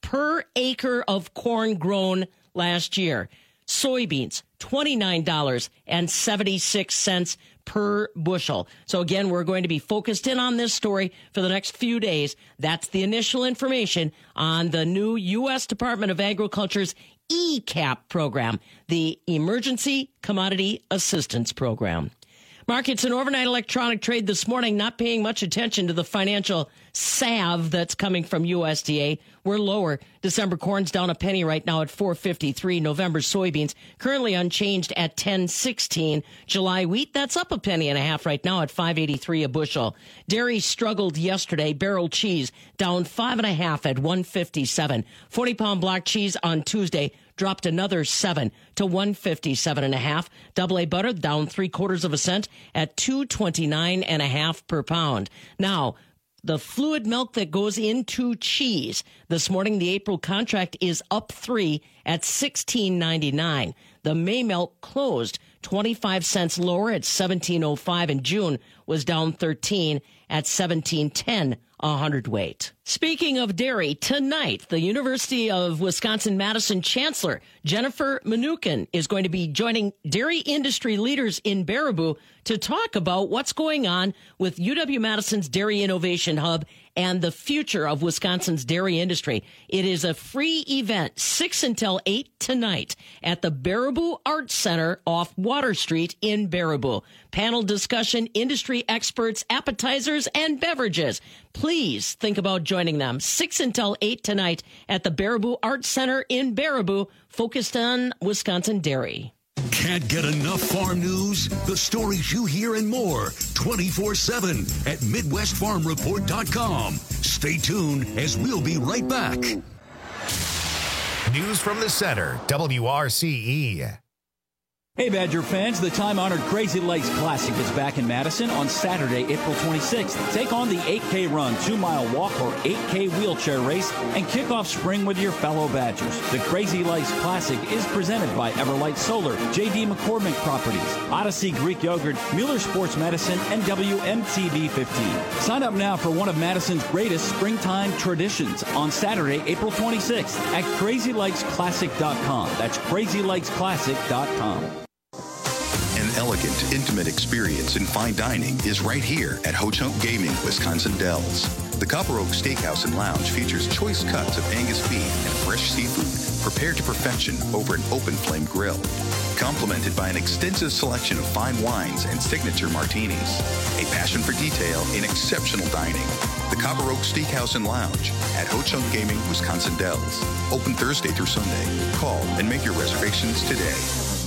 per acre of corn grown last year. Soybeans, twenty-nine dollars and seventy-six cents per bushel. So again, we're going to be focused in on this story for the next few days. That's the initial information on the new U S Department of Agriculture's E CAP program, the Emergency Commodity Assistance Program. Markets and overnight electronic trade this morning, not paying much attention to the financial salve that's coming from U S D A. We're lower. December corn's down a penny right now at four fifty-three. November soybeans currently unchanged at ten sixteen. July wheat, that's up a penny and a half right now at five eighty-three a bushel. Dairy struggled yesterday. Barrel cheese down five and a half at one fifty-seven. forty pound block cheese on Tuesday dropped another seven to one fifty-seven and a half. Double A butter down three quarters of a cent at two twenty-nine and a half per pound. Now, the fluid milk that goes into cheese. This morning, the April contract is up three at sixteen ninety-nine. The May milk closed twenty-five cents lower at seventeen oh five, and June was down thirteen at seventeen ten a hundredweight. Speaking of dairy, tonight, the University of Wisconsin-Madison Chancellor Jennifer Mnookin is going to be joining dairy industry leaders in Baraboo to talk about what's going on with U W-Madison's Dairy Innovation Hub and the future of Wisconsin's dairy industry. It is a free event, six until eight tonight at the Baraboo Arts Center off Water Street in Baraboo. Panel discussion, industry experts, appetizers, and beverages. Please think about joining them. six until eight tonight at the Baraboo Arts Center in Baraboo, focused on Wisconsin dairy. Can't get enough farm news? The stories you hear and more twenty-four seven at Midwest Farm Report dot com. Stay tuned as we'll be right back. News from the center, W R C E. Hey, Badger fans, the time-honored Crazy Lakes Classic is back in Madison on Saturday, April twenty-sixth. Take on the eight K run, two mile walk, or eight K wheelchair race and kick off spring with your fellow Badgers. The Crazy Lakes Classic is presented by Everlight Solar, J D McCormick Properties, Odyssey Greek Yogurt, Mueller Sports Medicine, and W M T V fifteen. Sign up now for one of Madison's greatest springtime traditions on Saturday, April twenty-sixth at crazy lakes classic dot com. That's crazy lakes classic dot com. An elegant, intimate experience in fine dining is right here at Ho Chunk Gaming, Wisconsin Dells. The Copper Oak Steakhouse and Lounge features choice cuts of Angus beef and fresh seafood prepared to perfection over an open flame grill, complemented by an extensive selection of fine wines and signature martinis. A passion for detail in exceptional dining. The Copper Oak Steakhouse and Lounge at Ho Chunk Gaming, Wisconsin Dells. Open Thursday through Sunday. Call and make your reservations today.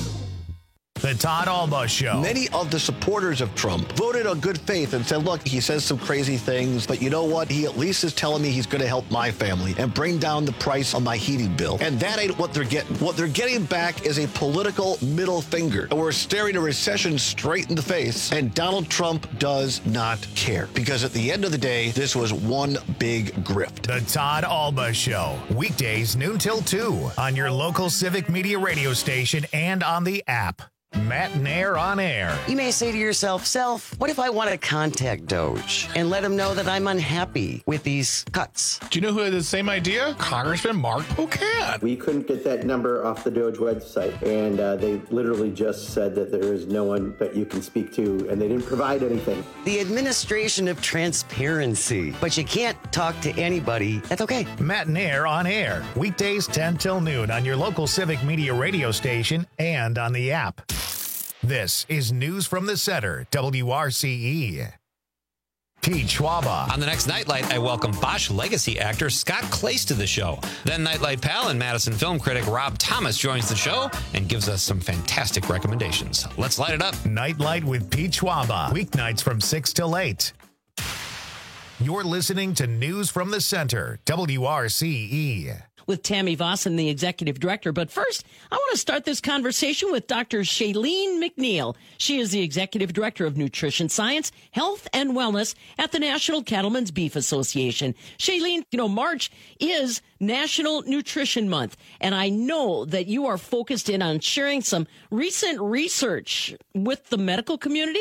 The Todd Alba Show. Many of the supporters of Trump voted on good faith and said, look, he says some crazy things, but you know what? He at least is telling me he's going to help my family and bring down the price on my heating bill. And that ain't what they're getting. What they're getting back is a political middle finger. And we're staring a recession straight in the face. And Donald Trump does not care. Because at the end of the day, this was one big grift. The Todd Alba Show. Weekdays noon till two on your local Civic Media radio station and on the app. Matt and Air on air. You may say to yourself, Self, what if I want to contact Doge and let him know that I'm unhappy with these cuts? Do you know who had the same idea? Congressman Mark Pocan. We couldn't get that number off the Doge website, and uh, they literally just said that there is no one that you can speak to, and they didn't provide anything. The administration of transparency. But you can't talk to anybody. That's okay. Matt and Air on air. Weekdays ten till noon on your local Civic Media radio station and on the app. This is News from the Center, W R C E. Pete Schwaba. On the next Nightlight, I welcome Bosch legacy actor Scott Clace to the show. Then Nightlight pal and Madison film critic Rob Thomas joins the show and gives us some fantastic recommendations. Let's light it up. Nightlight with Pete Schwaba. Weeknights from six till eight. You're listening to News from the Center, W R C E. With Tammy Vossen, the executive director. But first, I want to start this conversation with Doctor Shailene McNeil. She is the executive director of nutrition science, health, and wellness at the National Cattlemen's Beef Association. Shailene, you know, March is National Nutrition Month, and I know that you are focused in on sharing some recent research with the medical community.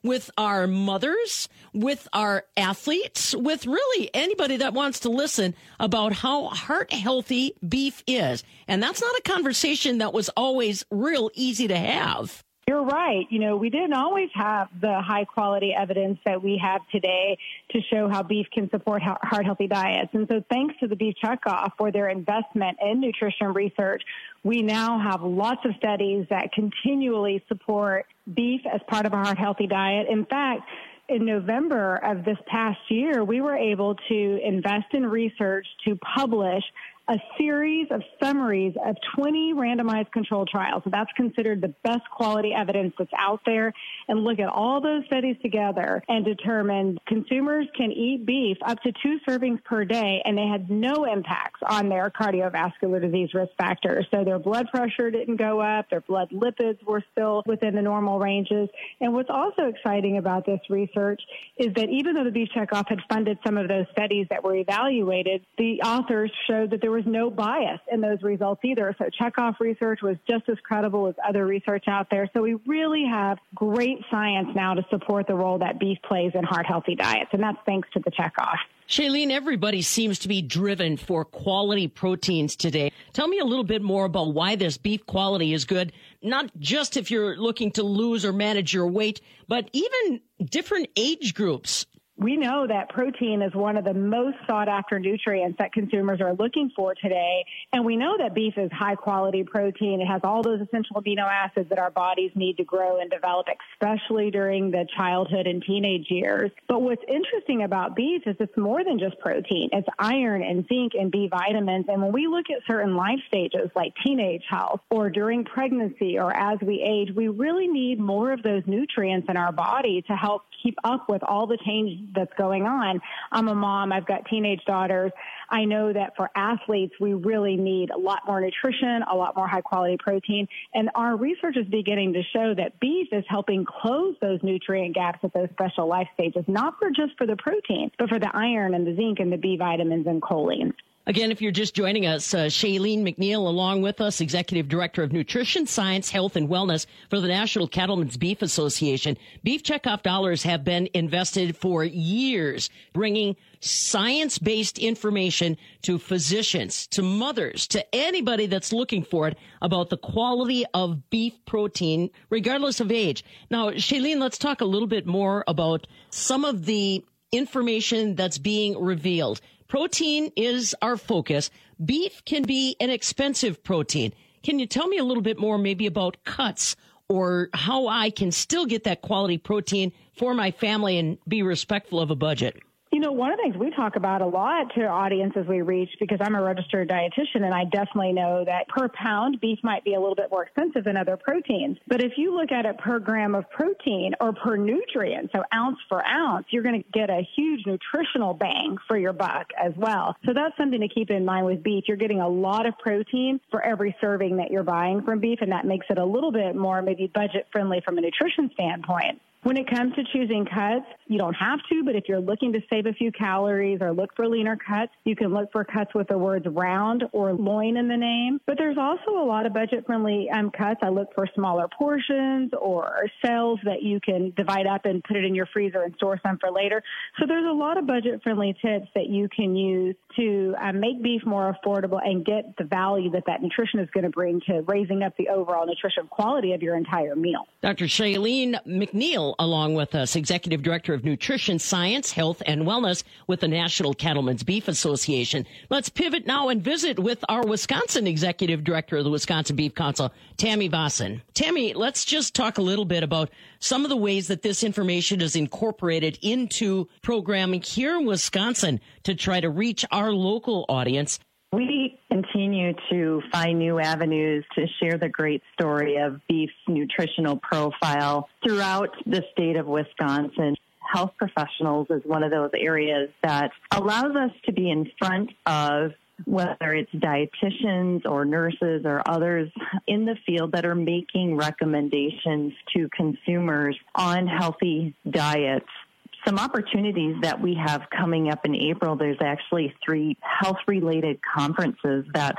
with our mothers, with our athletes, with really anybody that wants to listen about how heart healthy beef is. And that's not a conversation that was always real easy to have. You're right. You know, we didn't always have the high quality evidence that we have today to show how beef can support heart healthy diets. And so thanks to the Beef Checkoff for their investment in nutrition research, we now have lots of studies that continually support beef as part of a heart healthy diet. In fact, in November of this past year, we were able to invest in research to publish a series of summaries of twenty randomized controlled trials. So that's considered the best quality evidence that's out there, and look at all those studies together and determine consumers can eat beef up to two servings per day, and they had no impacts on their cardiovascular disease risk factors. So their blood pressure didn't go up, their blood lipids were still within the normal ranges. And what's also exciting about this research is that even though the Beef Checkoff had funded some of those studies that were evaluated, the authors showed that there was no bias in those results either. So Checkoff research was just as credible as other research out there. So we really have great science now to support the role that beef plays in heart-healthy diets, and that's thanks to the Checkoff. Shailene, everybody seems to be driven for quality proteins today. Tell me a little bit more about why this beef quality is good, not just if you're looking to lose or manage your weight, but even different age groups. We know that protein is one of the most sought-after nutrients that consumers are looking for today, and we know that beef is high-quality protein. It has all those essential amino acids that our bodies need to grow and develop, especially during the childhood and teenage years. But what's interesting about beef is it's more than just protein. It's iron and zinc and B vitamins, and when we look at certain life stages like teenage health or during pregnancy or as we age, we really need more of those nutrients in our body to help keep up with all the change that's going on. I'm a mom. I've got teenage daughters. I know that for athletes, we really need a lot more nutrition, a lot more high-quality protein, and our research is beginning to show that beef is helping close those nutrient gaps at those special life stages, not for just for the protein, but for the iron and the zinc and the B vitamins and choline. Again, if you're just joining us, uh, Shailene McNeil along with us, Executive Director of Nutrition, Science, Health, and Wellness for the National Cattlemen's Beef Association. Beef Checkoff dollars have been invested for years, bringing science-based information to physicians, to mothers, to anybody that's looking for it about the quality of beef protein, regardless of age. Now, Shailene, let's talk a little bit more about some of the information that's being revealed. Protein is our focus. Beef can be an expensive protein. Can you tell me a little bit more maybe about cuts or how I can still get that quality protein for my family and be respectful of a budget? You know, one of the things we talk about a lot to audiences we reach, because I'm a registered dietitian, and I definitely know that per pound, beef might be a little bit more expensive than other proteins. But if you look at it per gram of protein or per nutrient, so ounce for ounce, you're going to get a huge nutritional bang for your buck as well. So that's something to keep in mind with beef. You're getting a lot of protein for every serving that you're buying from beef, and that makes it a little bit more maybe budget friendly from a nutrition standpoint. When it comes to choosing cuts, you don't have to, but if you're looking to save a few calories or look for leaner cuts, you can look for cuts with the words round or loin in the name. But there's also a lot of budget-friendly um, cuts. I look for smaller portions or cells that you can divide up and put it in your freezer and store some for later. So there's a lot of budget-friendly tips that you can use to uh, make beef more affordable and get the value that that nutrition is going to bring to raising up the overall nutrition quality of your entire meal. Doctor Shailene McNeil, along with us, Executive Director of Nutrition, Science, Health, and Wellness with the National Cattlemen's Beef Association. Let's pivot now and visit with our Wisconsin Executive Director of the Wisconsin Beef Council, Tammy Vossen. Tammy, let's just talk a little bit about some of the ways that this information is incorporated into programming here in Wisconsin to try to reach our local audience. We continue to find new avenues to share the great story of beef's nutritional profile throughout the state of Wisconsin. Health professionals is one of those areas that allows us to be in front of whether it's dietitians or nurses or others in the field that are making recommendations to consumers on healthy diets. Some opportunities that we have coming up in April, there's actually three health-related conferences that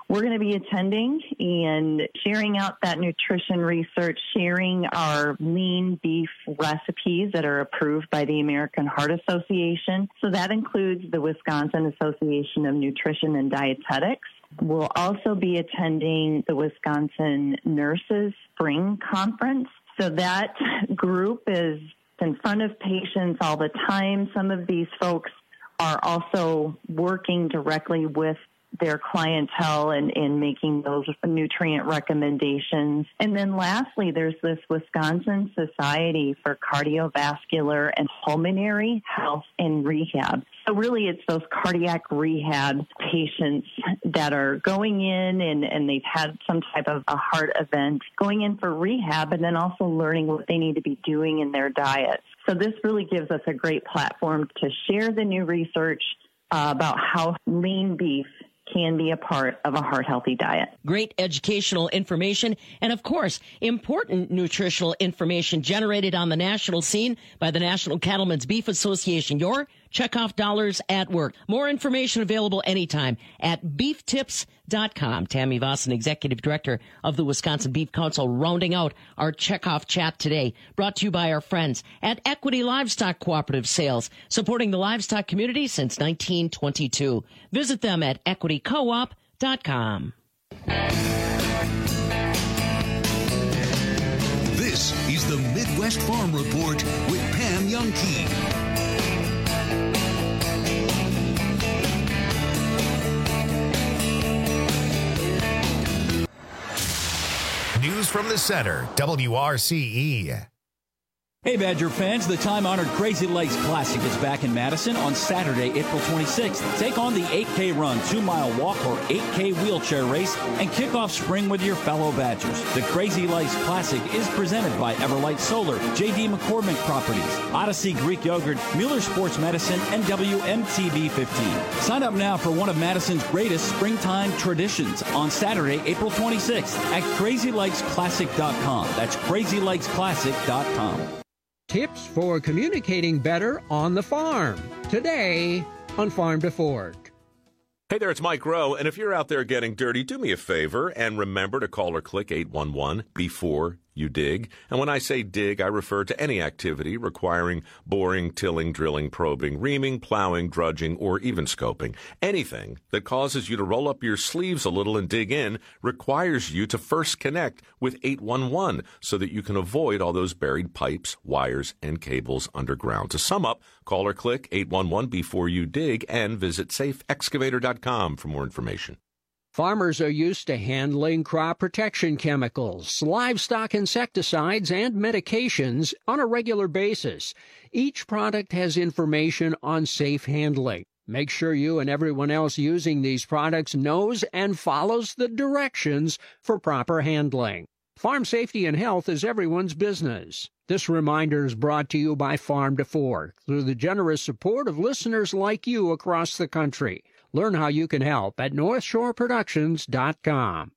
we're going to be attending and sharing out that nutrition research, sharing our lean beef recipes that are approved by the American Heart Association. So that includes the Wisconsin Association of Nutrition and Dietetics. We'll also be attending the Wisconsin Nurses Spring Conference. So that group is in front of patients all the time. Some of these folks are also working directly with their clientele and, and making those nutrient recommendations. And then lastly, there's this Wisconsin Society for Cardiovascular and Pulmonary Health and Rehab. So really it's those cardiac rehab patients that are going in and, and they've had some type of a heart event, going in for rehab and then also learning what they need to be doing in their diets. So this really gives us a great platform to share the new research uh, about how lean beef can be a part of a heart-healthy diet. Great educational information and, of course, important nutritional information generated on the national scene by the National Cattlemen's Beef Association. Your checkoff dollars at work. More information available anytime at beef tips dot com. Tammy Vossen, Executive Director of the Wisconsin Beef Council, rounding out our checkoff chat today. Brought to you by our friends at Equity Livestock Cooperative Sales, supporting the livestock community since nineteen twenty-two. Visit them at equity co op dot com. This is the Midwest Farm Report with Pam Youngkey. News from the Center, W R C E. Hey, Badger fans, the time-honored Crazy Legs Classic is back in Madison on Saturday, April twenty-sixth. Take on the eight K run, two-mile walk, or eight K wheelchair race and kick off spring with your fellow Badgers. The Crazy Legs Classic is presented by Everlight Solar, J D McCormick Properties, Odyssey Greek Yogurt, Mueller Sports Medicine, and W M T V fifteen. Sign up now for one of Madison's greatest springtime traditions on Saturday, April twenty-sixth at crazy legs classic dot com. That's crazy legs classic dot com. Tips for communicating better on the farm. Today on Farm to Fork. Hey there, it's Mike Rowe, and if you're out there getting dirty, do me a favor and remember to call or click eight one one before you dig. And when I say dig, I refer to any activity requiring boring, tilling, drilling, probing, reaming, plowing, drudging, or even scoping. Anything that causes you to roll up your sleeves a little and dig in requires you to first connect with eight one one so that you can avoid all those buried pipes, wires, and cables underground. To sum up, call or click eight one one before you dig and visit safe excavator dot com for more information. Farmers are used to handling crop protection chemicals, livestock insecticides, and medications on a regular basis. Each product has information on safe handling. Make sure you and everyone else using these products knows and follows the directions for proper handling. Farm safety and health is everyone's business. This reminder is brought to you by Farm to Fork through the generous support of listeners like you across the country. Learn how you can help at north shore productions dot com.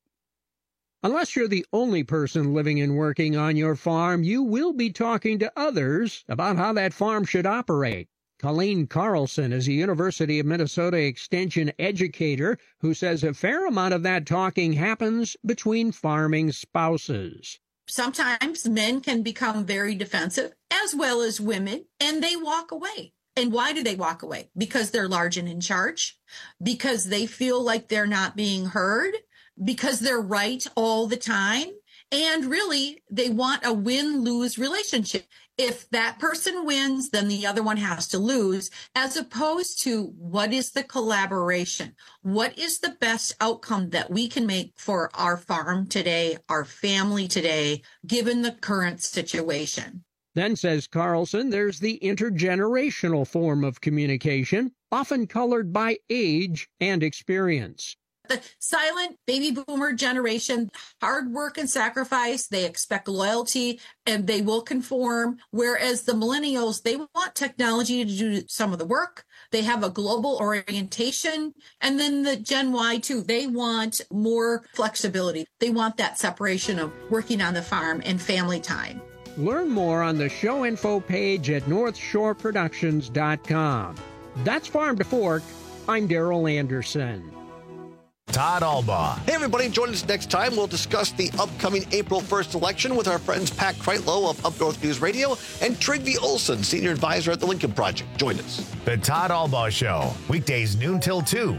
Unless you're the only person living and working on your farm, you will be talking to others about how that farm should operate. Colleen Carlson is a University of Minnesota Extension educator who says a fair amount of that talking happens between farming spouses. Sometimes men can become very defensive, as well as women, and they walk away. And why do they walk away? Because they're large and in charge, because they feel like they're not being heard, because they're right all the time. And really, they want a win-lose relationship. If that person wins, then the other one has to lose, as opposed to what is the collaboration? What is the best outcome that we can make for our farm today, our family today, given the current situation? Then, says Carlson, there's the intergenerational form of communication, often colored by age and experience. The silent baby boomer generation, hard work and sacrifice, they expect loyalty and they will conform. Whereas the millennials, they want technology to do some of the work. They have a global orientation. And then the Gen Y too, they want more flexibility. They want that separation of working on the farm and family time. Learn more on the show info page at north shore productions dot com. That's Farm to Fork. I'm Daryl Anderson. Todd Albaugh. Hey, everybody, join us next time. We'll discuss the upcoming April first election with our friends Pat Kreitlow of Up North News Radio and Trygve Olson, Senior Advisor at the Lincoln Project. Join us. The Todd Albaugh Show, weekdays noon till two.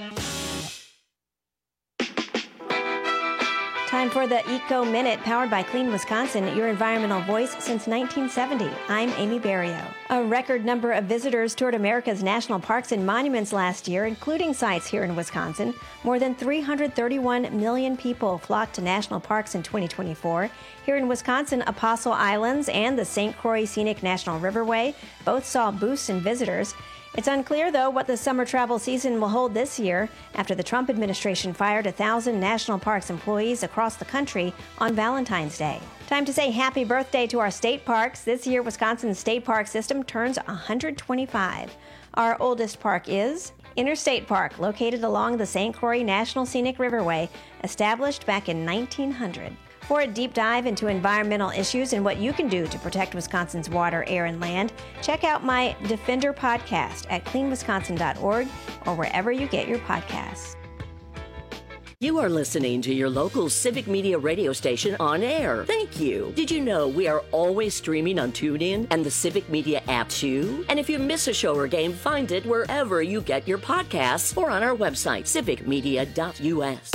Time for the Eco Minute, powered by Clean Wisconsin, your environmental voice since nineteen seventy. I'm Amy Barrio. A record number of visitors toured America's national parks and monuments last year, including sites here in Wisconsin. More than three hundred thirty-one million people flocked to national parks in twenty twenty-four. Here in Wisconsin, Apostle Islands and the Saint Croix Scenic National Riverway both saw boosts in visitors. It's unclear, though, what the summer travel season will hold this year after the Trump administration fired one thousand national parks employees across the country on Valentine's Day. Time to say happy birthday to our state parks. This year, Wisconsin's state park system turns one hundred twenty-five. Our oldest park is Interstate Park, located along the Saint Croix National Scenic Riverway, established back in nineteen hundred. For a deep dive into environmental issues and what you can do to protect Wisconsin's water, air, and land, check out my Defender podcast at clean wisconsin dot org or wherever you get your podcasts. You are listening to your local Civic Media radio station on air. Thank you. Did you know we are always streaming on TuneIn and the Civic Media app too? And if you miss a show or game, find it wherever you get your podcasts or on our website, civic media dot u s.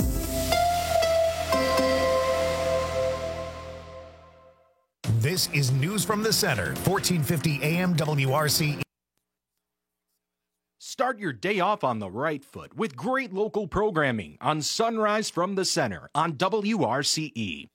This is News from the Center, fourteen fifty A M W R C E. Start your day off on the right foot with great local programming on Sunrise from the Center on W R C E.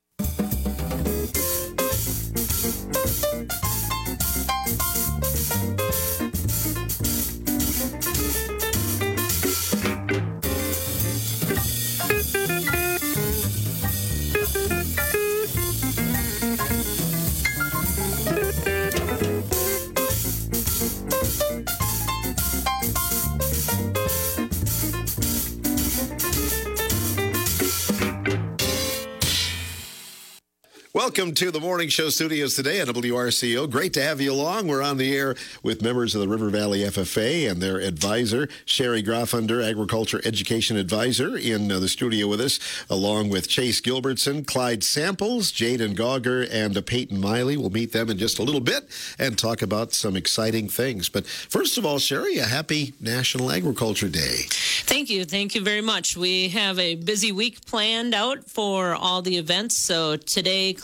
Welcome to the Morning Show studios today at W R C O. Great to have you along. We're on the air with members of the River Valley F F A and their advisor, Sherry Groffunder, Agriculture Education Advisor, in uh, the studio with us, along with Chase Gilbertson, Clyde Samples, Jaden Gauger, and uh, Peyton Miley. We'll meet them in just a little bit and talk about some exciting things. But first of all, Sherry, a happy National Agriculture Day. Thank you. Thank you very much. We have a busy week planned out for all the events. So today,